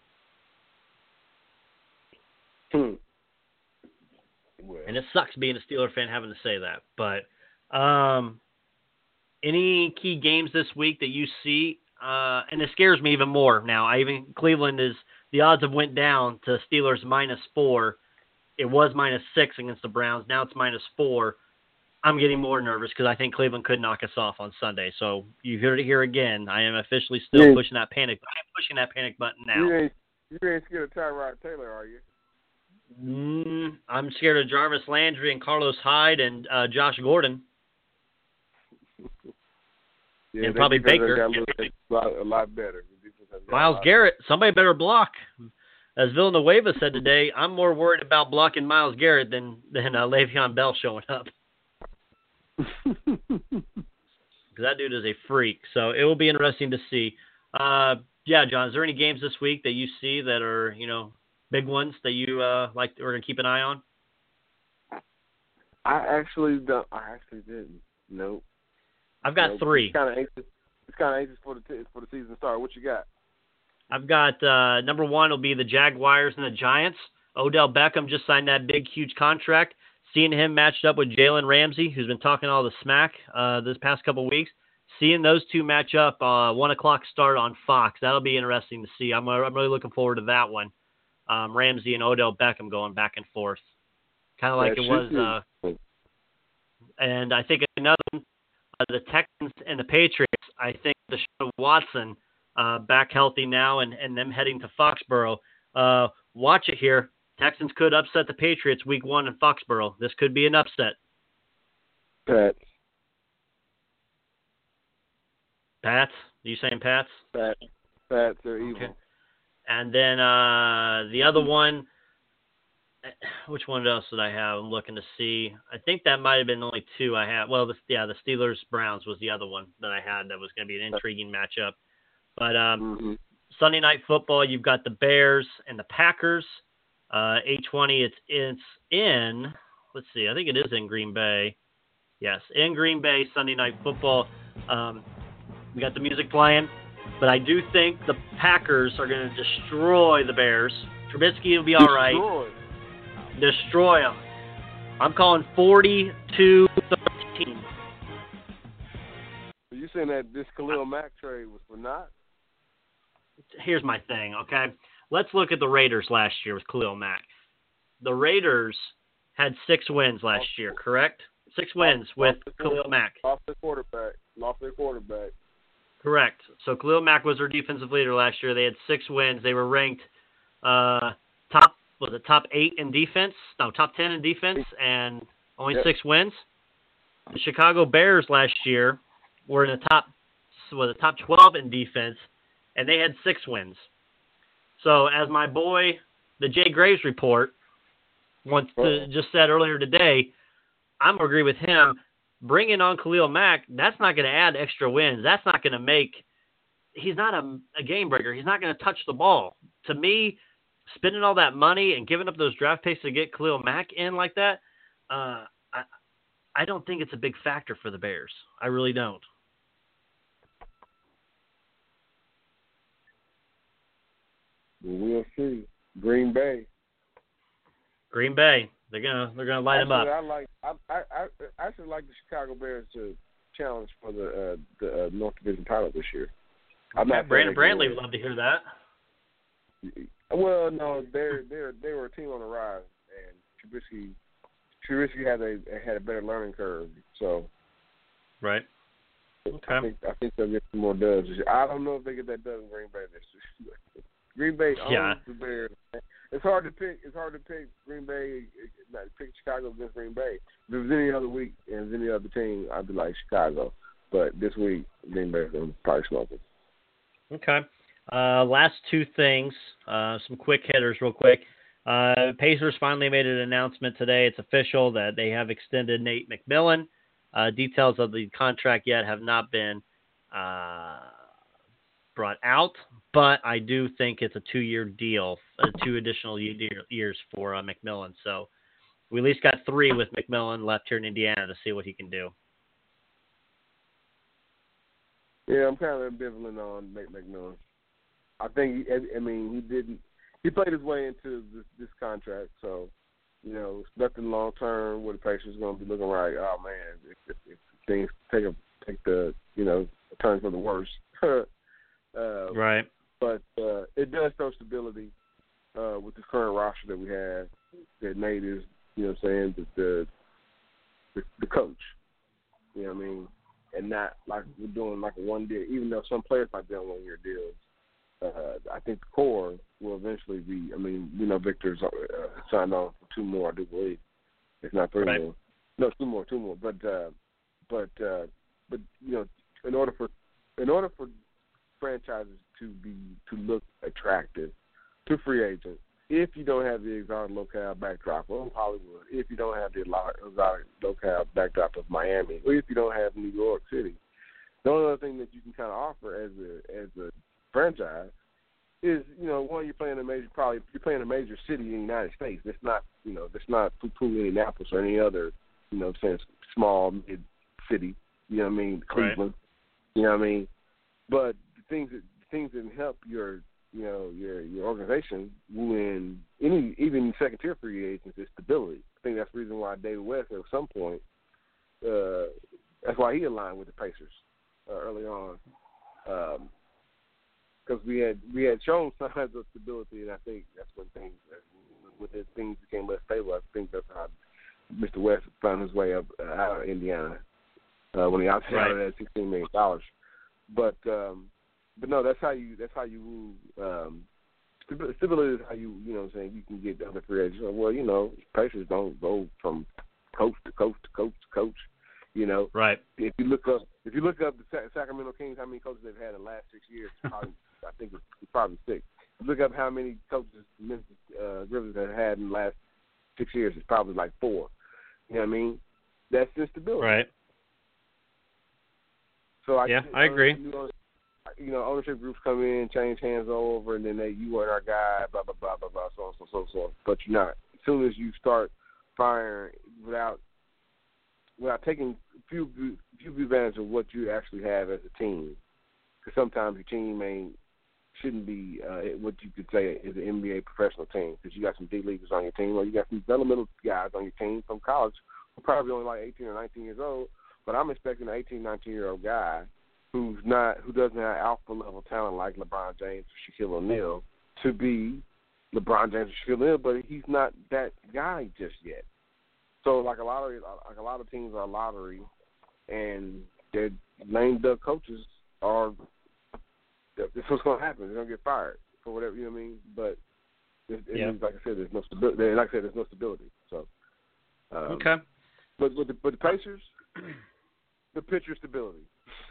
Speaker 2: Hmm. Well.
Speaker 1: And it sucks being a Steeler fan having to say that. But um, any key games this week that you see, uh, and it scares me even more now. I even Cleveland is the odds have went down to Steelers minus four. It was minus six against the Browns. Now it's minus four. I'm getting more nervous because I think Cleveland could knock us off on Sunday. So you heard it here again. I am officially still
Speaker 2: yeah.
Speaker 1: pushing that panic. I am pushing that panic button now.
Speaker 2: You ain't, you ain't scared of Tyrod Taylor, are you?
Speaker 1: Mm, I'm scared of Jarvis Landry and Carlos Hyde and uh, Josh Gordon.
Speaker 2: Yeah,
Speaker 1: and probably Baker.
Speaker 2: Got a, little, a, lot, a lot better.
Speaker 1: Miles Garrett. Somebody better block. As Villanueva said today, I'm more worried about blocking Miles Garrett than, than uh, Le'Veon Bell showing up. Because that dude is a freak. So it will be interesting to see. Uh, yeah, John, is there any games this week that you see that are, you know, big ones that you uh, like or going to keep an eye on?
Speaker 2: I actually don't. I actually didn't. Nope.
Speaker 1: I've got
Speaker 2: nope.
Speaker 1: three.
Speaker 2: It's kind of anxious. It's kind of anxious for the t- for the season start. What you got?
Speaker 1: I've got uh, number one will be the Jaguars and the Giants. Odell Beckham just signed that big, huge contract. Seeing him matched up with Jalen Ramsey, who's been talking all the smack uh, this past couple of weeks. Seeing those two match up, uh, one o'clock start on Fox. That'll be interesting to see. I'm, I'm really looking forward to that one. Um, Ramsey and Odell Beckham going back and forth, kind of like
Speaker 2: that
Speaker 1: it was. Uh, and I think another one, uh, the Texans and the Patriots. I think Deshaun Watson uh, back healthy now, and, and them heading to Foxborough. Uh, watch it here. Texans could upset the Patriots week one in Foxborough. This could be an upset.
Speaker 2: Pats.
Speaker 1: Pats? You saying Pats?
Speaker 2: Pats. Pats are evil.
Speaker 1: Okay. And then uh, the other one, which one else did I have? I'm looking to see. I think that might have been only two I had. Well, the, yeah, the Steelers-Browns was the other one that I had that was going to be an intriguing matchup. But um,
Speaker 2: mm-hmm.
Speaker 1: Sunday Night Football, you've got the Bears and the Packers. Uh, eight twenty, it's, it's in, let's see, I think it is in Green Bay. Yes, in Green Bay, Sunday Night Football. Um, we got the music playing. But I do think the Packers are going to destroy the Bears. Trubisky will be all right.
Speaker 2: Destroy.
Speaker 1: Destroy them. I'm calling forty-two thirteen.
Speaker 2: So you saying that this Khalil Mack trade was for naught?
Speaker 1: Here's my thing, okay? Let's look at the Raiders last year with Khalil Mack. The Raiders had six wins last year, correct? Six wins with Khalil Mack.
Speaker 2: Lost their quarterback. Lost their quarterback.
Speaker 1: Correct. So Khalil Mack was their defensive leader last year. They had six wins. They were ranked uh, top, was it top eight in defense? No, top ten in defense, and only
Speaker 2: yep.
Speaker 1: six wins. The Chicago Bears last year were in the top, was it top twelve in defense, and they had six wins. So as my boy, the Jay Graves report, once to, just said earlier today, I'm going to agree with him. Bringing on Khalil Mack, that's not going to add extra wins. That's not going to make – he's not a, a game breaker. He's not going to touch the ball. To me, spending all that money and giving up those draft picks to get Khalil Mack in like that, uh, I, I don't think it's a big factor for the Bears. I really don't.
Speaker 2: We'll see. Green Bay.
Speaker 1: Green Bay. They're gonna they're gonna light
Speaker 2: actually,
Speaker 1: them up.
Speaker 2: I like I I I actually like the Chicago Bears to challenge for the uh, the uh, North Division title this year. I'm
Speaker 1: Okay,
Speaker 2: not
Speaker 1: Brandon Brantley would love to hear that.
Speaker 2: Well, no, they're they're they were a team on the rise, and Trubisky Trubisky had a had a better learning curve, so
Speaker 1: right. Okay.
Speaker 2: I think I think they'll get some more dubs. I don't know if they get that dub in Green Bay this year. Green Bay owns
Speaker 1: yeah.
Speaker 2: the Bears. It's hard to pick. It's hard to pick Green Bay. Not pick Chicago against Green Bay. If it was any other week and it was any other team, I'd be like Chicago. But this week, Green Bay's gonna probably smoke it.
Speaker 1: Okay. Uh, last two things. Uh, some quick hitters, real quick. Uh, Pacers finally made an announcement today. It's official that they have extended Nate McMillan. Uh, details of the contract yet have not been uh, brought out, but I do think it's a two-year deal, uh, two additional year, years for uh, McMillan. So we at least got three with McMillan left here in Indiana to see what he can do.
Speaker 2: Yeah, I'm kind of ambivalent on Nate McMillan. I think, he, I mean, he didn't, he played his way into this, this contract, so, you know, it's nothing long term where the Pacers going to be looking like, oh man, if, if, if things take a take the, you know, a turn for the worse. uh,
Speaker 1: right.
Speaker 2: But uh, it does show stability uh, with the current roster that we have. That Nate is, you know, what I'm saying, the, the the the coach. You know what I mean, and not like we're doing like a one deal. Even though some players might be on one year deals. Uh, I think the core will eventually be. I mean, you know, Victor's uh, signed on for two more, I do believe. If not three
Speaker 1: right.
Speaker 2: more. No, two more, two more. But, uh, but, uh, but you know, in order for, in order for franchises to be to look attractive to free agents, if you don't have the exotic locale backdrop of Hollywood, if you don't have the exotic locale backdrop of Miami, or if you don't have New York City, the only other thing that you can kind of offer as a as a franchise is, you know, one, you're playing a major, probably you're playing a major city in the United States. It's not, you know, it's not Indianapolis or any other, you know, sense small mid city. You know what I mean? Cleveland. Right. You know what I mean? But the things that the things that help your, you know, your your organization win any even second tier free agents is stability. I think that's the reason why David West at some point, uh, that's why he aligned with the Pacers uh, early on. Um, Because we had we had shown signs of stability, and I think that's when things when things became less stable. I think that's how Mister West found his way up uh, out of Indiana uh, when he opted out of that sixteen million dollars. But um, but no, that's how you that's how you um, stability is how you you know what I'm saying you can get other free agents. Well, you know, Pacers don't go from coach to coach to coach to coach. You know,
Speaker 1: right?
Speaker 2: If you look up, if you look up the Sa- Sacramento Kings, how many coaches they've had in the last six years? Probably, I think it's, it's probably six. If you look up how many coaches Memphis uh, Grizzlies have had in the last six years, it's probably like four. You know what I mean? That's instability.
Speaker 1: Right.
Speaker 2: So I
Speaker 1: yeah, I agree.
Speaker 2: You know, you know, ownership groups come in, change hands over, and then they, you weren't our guy, blah blah blah blah blah, so on so so so. But you're not. As soon as you start firing without without taking few few advantage of what you actually have as a team, because sometimes your team ain't shouldn't be uh, what you could say is an N B A professional team, because you got some D leaguers on your team, or you got some developmental guys on your team from college who probably only like eighteen or nineteen years old. But I'm expecting an eighteen, nineteen year old guy who's not, who doesn't have alpha level talent like LeBron James or Shaquille O'Neal to be LeBron James or Shaquille O'Neal, but he's not that guy just yet. So like a lot of like a lot of teams are lottery, and their lame duck coaches are. This is what's going to happen. They're going to get fired for whatever, you know what I mean. But it, it
Speaker 1: yeah.
Speaker 2: means, like I said, there's no stability. Like I said, there's no stability. So um,
Speaker 1: okay.
Speaker 2: But with the, but the Pacers, the pitcher stability.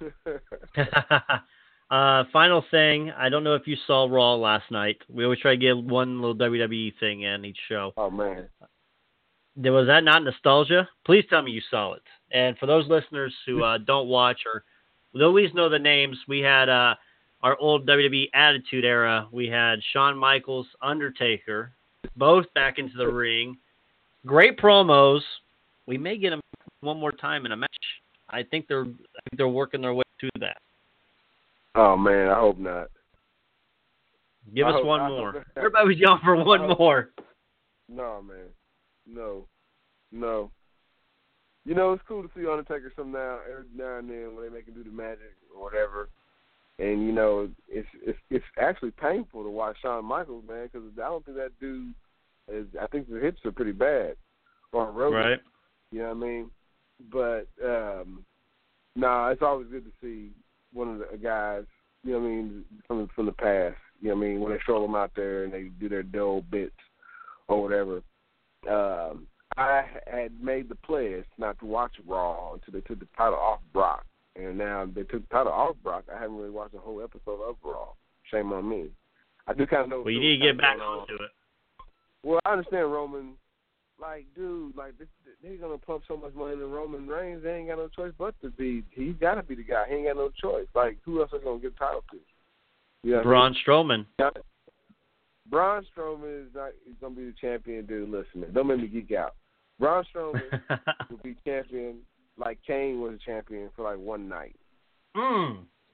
Speaker 1: uh, final thing, I don't know if you saw Raw last night. We always try to get one little W W E thing in each show.
Speaker 2: Oh, man.
Speaker 1: There, was that not nostalgia? Please tell me you saw it. And for those listeners who uh, don't watch or will at least know the names, we had uh, our old W W E Attitude Era. We had Shawn Michaels, Undertaker, both back into the ring. Great promos. We may get them one more time in a match. I think they're I think they're working their way to that.
Speaker 2: Oh man, I hope not.
Speaker 1: Give
Speaker 2: I
Speaker 1: us
Speaker 2: hope,
Speaker 1: one
Speaker 2: I
Speaker 1: more.
Speaker 2: hope
Speaker 1: Everybody was yelling for one
Speaker 2: hope,
Speaker 1: more.
Speaker 2: No, man. No. No. You know, it's cool to see Undertaker some now, every now and then when they make him do the magic or whatever. And, you know, it's it's it's actually painful to watch Shawn Michaels, man, because I don't think that dude is, I think the hits are pretty bad. Or road.
Speaker 1: Right.
Speaker 2: You know what I mean? But, um, no, nah, it's always good to see one of the guys, you know what I mean, from, from the past. You know what I mean? When they show them out there and they do their dull bits or whatever. Um, I had made the pledge not to watch Raw until they took the title off Brock. And now they took the title off Brock. I haven't really watched a whole episode of Raw. Shame on me. I do kind of know.
Speaker 1: Well, you need to get back onto it.
Speaker 2: Well, I understand Roman. Like, dude, like this, they're gonna pump so much money into Roman Reigns. They ain't got no choice but to be. He's got to be the guy. He ain't got no choice. Like, who else is gonna get the title to? You know
Speaker 1: Braun
Speaker 2: I mean?
Speaker 1: Strowman.
Speaker 2: Yeah. Braun Strowman is not. He's gonna be the champion, dude. Listen, man, don't make me geek out. Braun Strowman will be champion like Kane was a champion for like one night.
Speaker 1: Mm.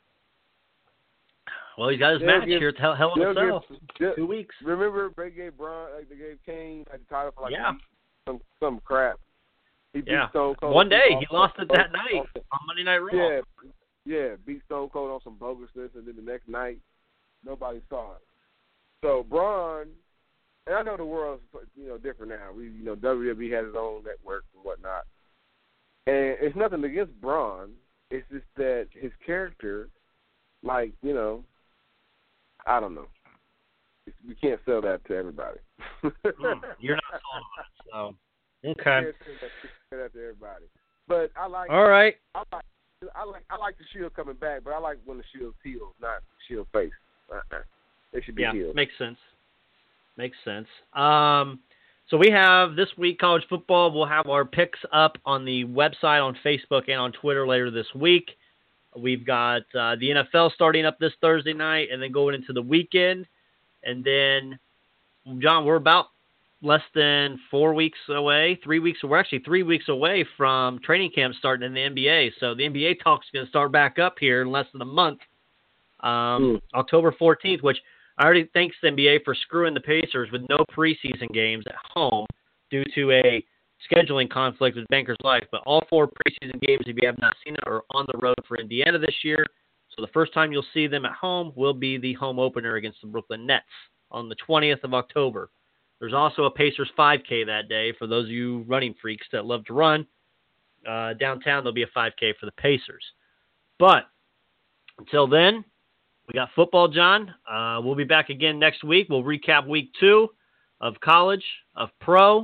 Speaker 1: Well, he's got his
Speaker 2: they'll
Speaker 1: match
Speaker 2: give,
Speaker 1: here at Hell, Hell in a Cell.
Speaker 2: Give,
Speaker 1: Two weeks.
Speaker 2: Remember, they gave Braun, like they gave Kane like the title for like
Speaker 1: yeah.
Speaker 2: some some crap. He beat
Speaker 1: yeah.
Speaker 2: Stone Cold.
Speaker 1: One day he
Speaker 2: off,
Speaker 1: lost it that
Speaker 2: off,
Speaker 1: night
Speaker 2: off,
Speaker 1: on Monday Night Raw.
Speaker 2: Yeah, yeah, beat Stone Cold on some bogusness, and then the next night nobody saw it. So Braun, and I know the world's you know different now. We you know W W E has its own network and whatnot, and it's nothing against Braun. It's just that his character, like you know, I don't know. We can't sell that to everybody.
Speaker 1: mm, you're not sold on it, so okay.
Speaker 2: We can't sell that to everybody. But I like.
Speaker 1: All right.
Speaker 2: I like. I like. I like the Shield coming back, but I like when the Shield's heel, not Shield face. Uh-uh. They should be
Speaker 1: yeah,
Speaker 2: healed.
Speaker 1: makes sense. Makes sense. Um, so we have this week college football. We'll have our picks up on the website, on Facebook, and on Twitter later this week. We've got uh, the N F L starting up this Thursday night, and then going into the weekend. And then, John, we're about less than four weeks away, three weeks. We're actually three weeks away from training camp starting in the N B A. So the N B A talk's going to start back up here in less than a month, um, mm. October fourteenth, which I already thanks the N B A for screwing the Pacers with no preseason games at home due to a scheduling conflict with Bankers Life. But all four preseason games, if you have not seen it, are on the road for Indiana this year. So the first time you'll see them at home will be the home opener against the Brooklyn Nets on the twentieth of October. There's also a Pacers five K that day for those of you running freaks that love to run. Uh, downtown, there'll be a five K for the Pacers. But until then, we got football, John. Uh, we'll be back again next week. We'll recap week two of college, of pro,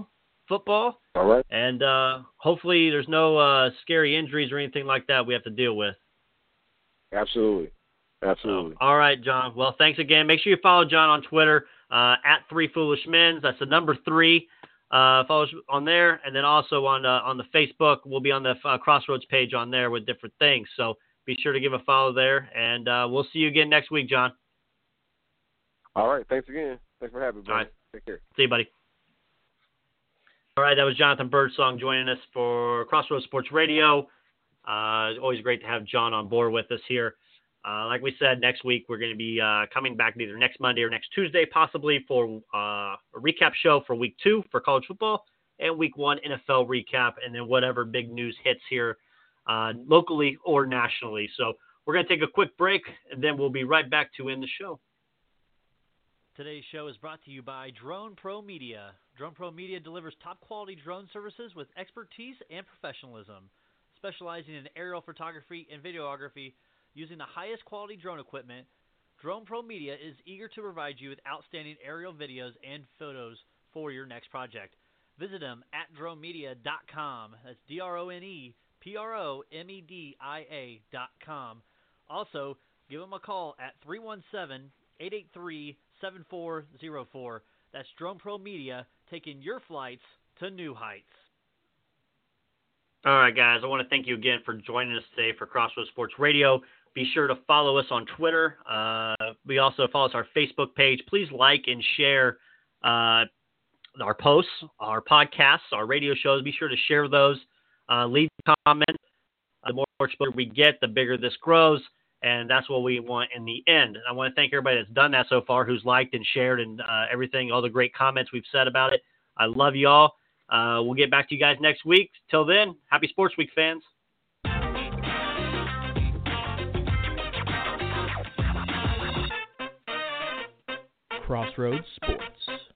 Speaker 1: football.
Speaker 2: All right.
Speaker 1: And uh, hopefully there's no uh, scary injuries or anything like that we have to deal with.
Speaker 2: Absolutely. Absolutely.
Speaker 1: So, all right, John. Well, thanks again. Make sure you follow John on Twitter, uh, at Three Foolish Men. That's the number three. Uh, follow us on there. And then also on uh, on the Facebook. We'll be on the uh, Crossroads page on there with different things. So be sure to give a follow there. And uh, we'll see you again next week, John.
Speaker 2: All right. Thanks again. Thanks for having me.
Speaker 1: All right.
Speaker 2: Take care.
Speaker 1: See you, buddy. All right, that was Jonathan Birdsong joining us for Crossroads Sports Radio. Uh, always great to have John on board with us here. Uh, like we said, next week we're going to be uh, coming back either next Monday or next Tuesday, possibly for uh, a recap show for week two for college football and week one N F L recap, and then whatever big news hits here uh, locally or nationally. So we're going to take a quick break, and then we'll be right back to end the show.
Speaker 3: Today's show is brought to you by Drone Pro Media. Drone Pro Media delivers top-quality drone services with expertise and professionalism. Specializing in aerial photography and videography using the highest quality drone equipment, Drone Pro Media is eager to provide you with outstanding aerial videos and photos for your next project. Visit them at drone media dot com. That's D R O N E P R O M E D I A dot com. Also, give them a call at three one seven, eight eight three, seven four zero four. That's Drone Pro Media, taking your flights to new heights.
Speaker 1: All right, guys, I want to thank you again for joining us today for Crossroads Sports Radio. Be sure to follow us on Twitter. Uh, we also follow us on our Facebook page. Please like and share uh, our posts, our podcasts, our radio shows. Be sure to share those. Uh, leave a comment. The more exposure we get, the bigger this grows, and that's what we want in the end. And I want to thank everybody that's done that so far, who's liked and shared and uh, everything, all the great comments we've said about it. I love you all. Uh, we'll get back to you guys next week. Till then, happy Sports Week, fans.
Speaker 4: Crossroads Sports.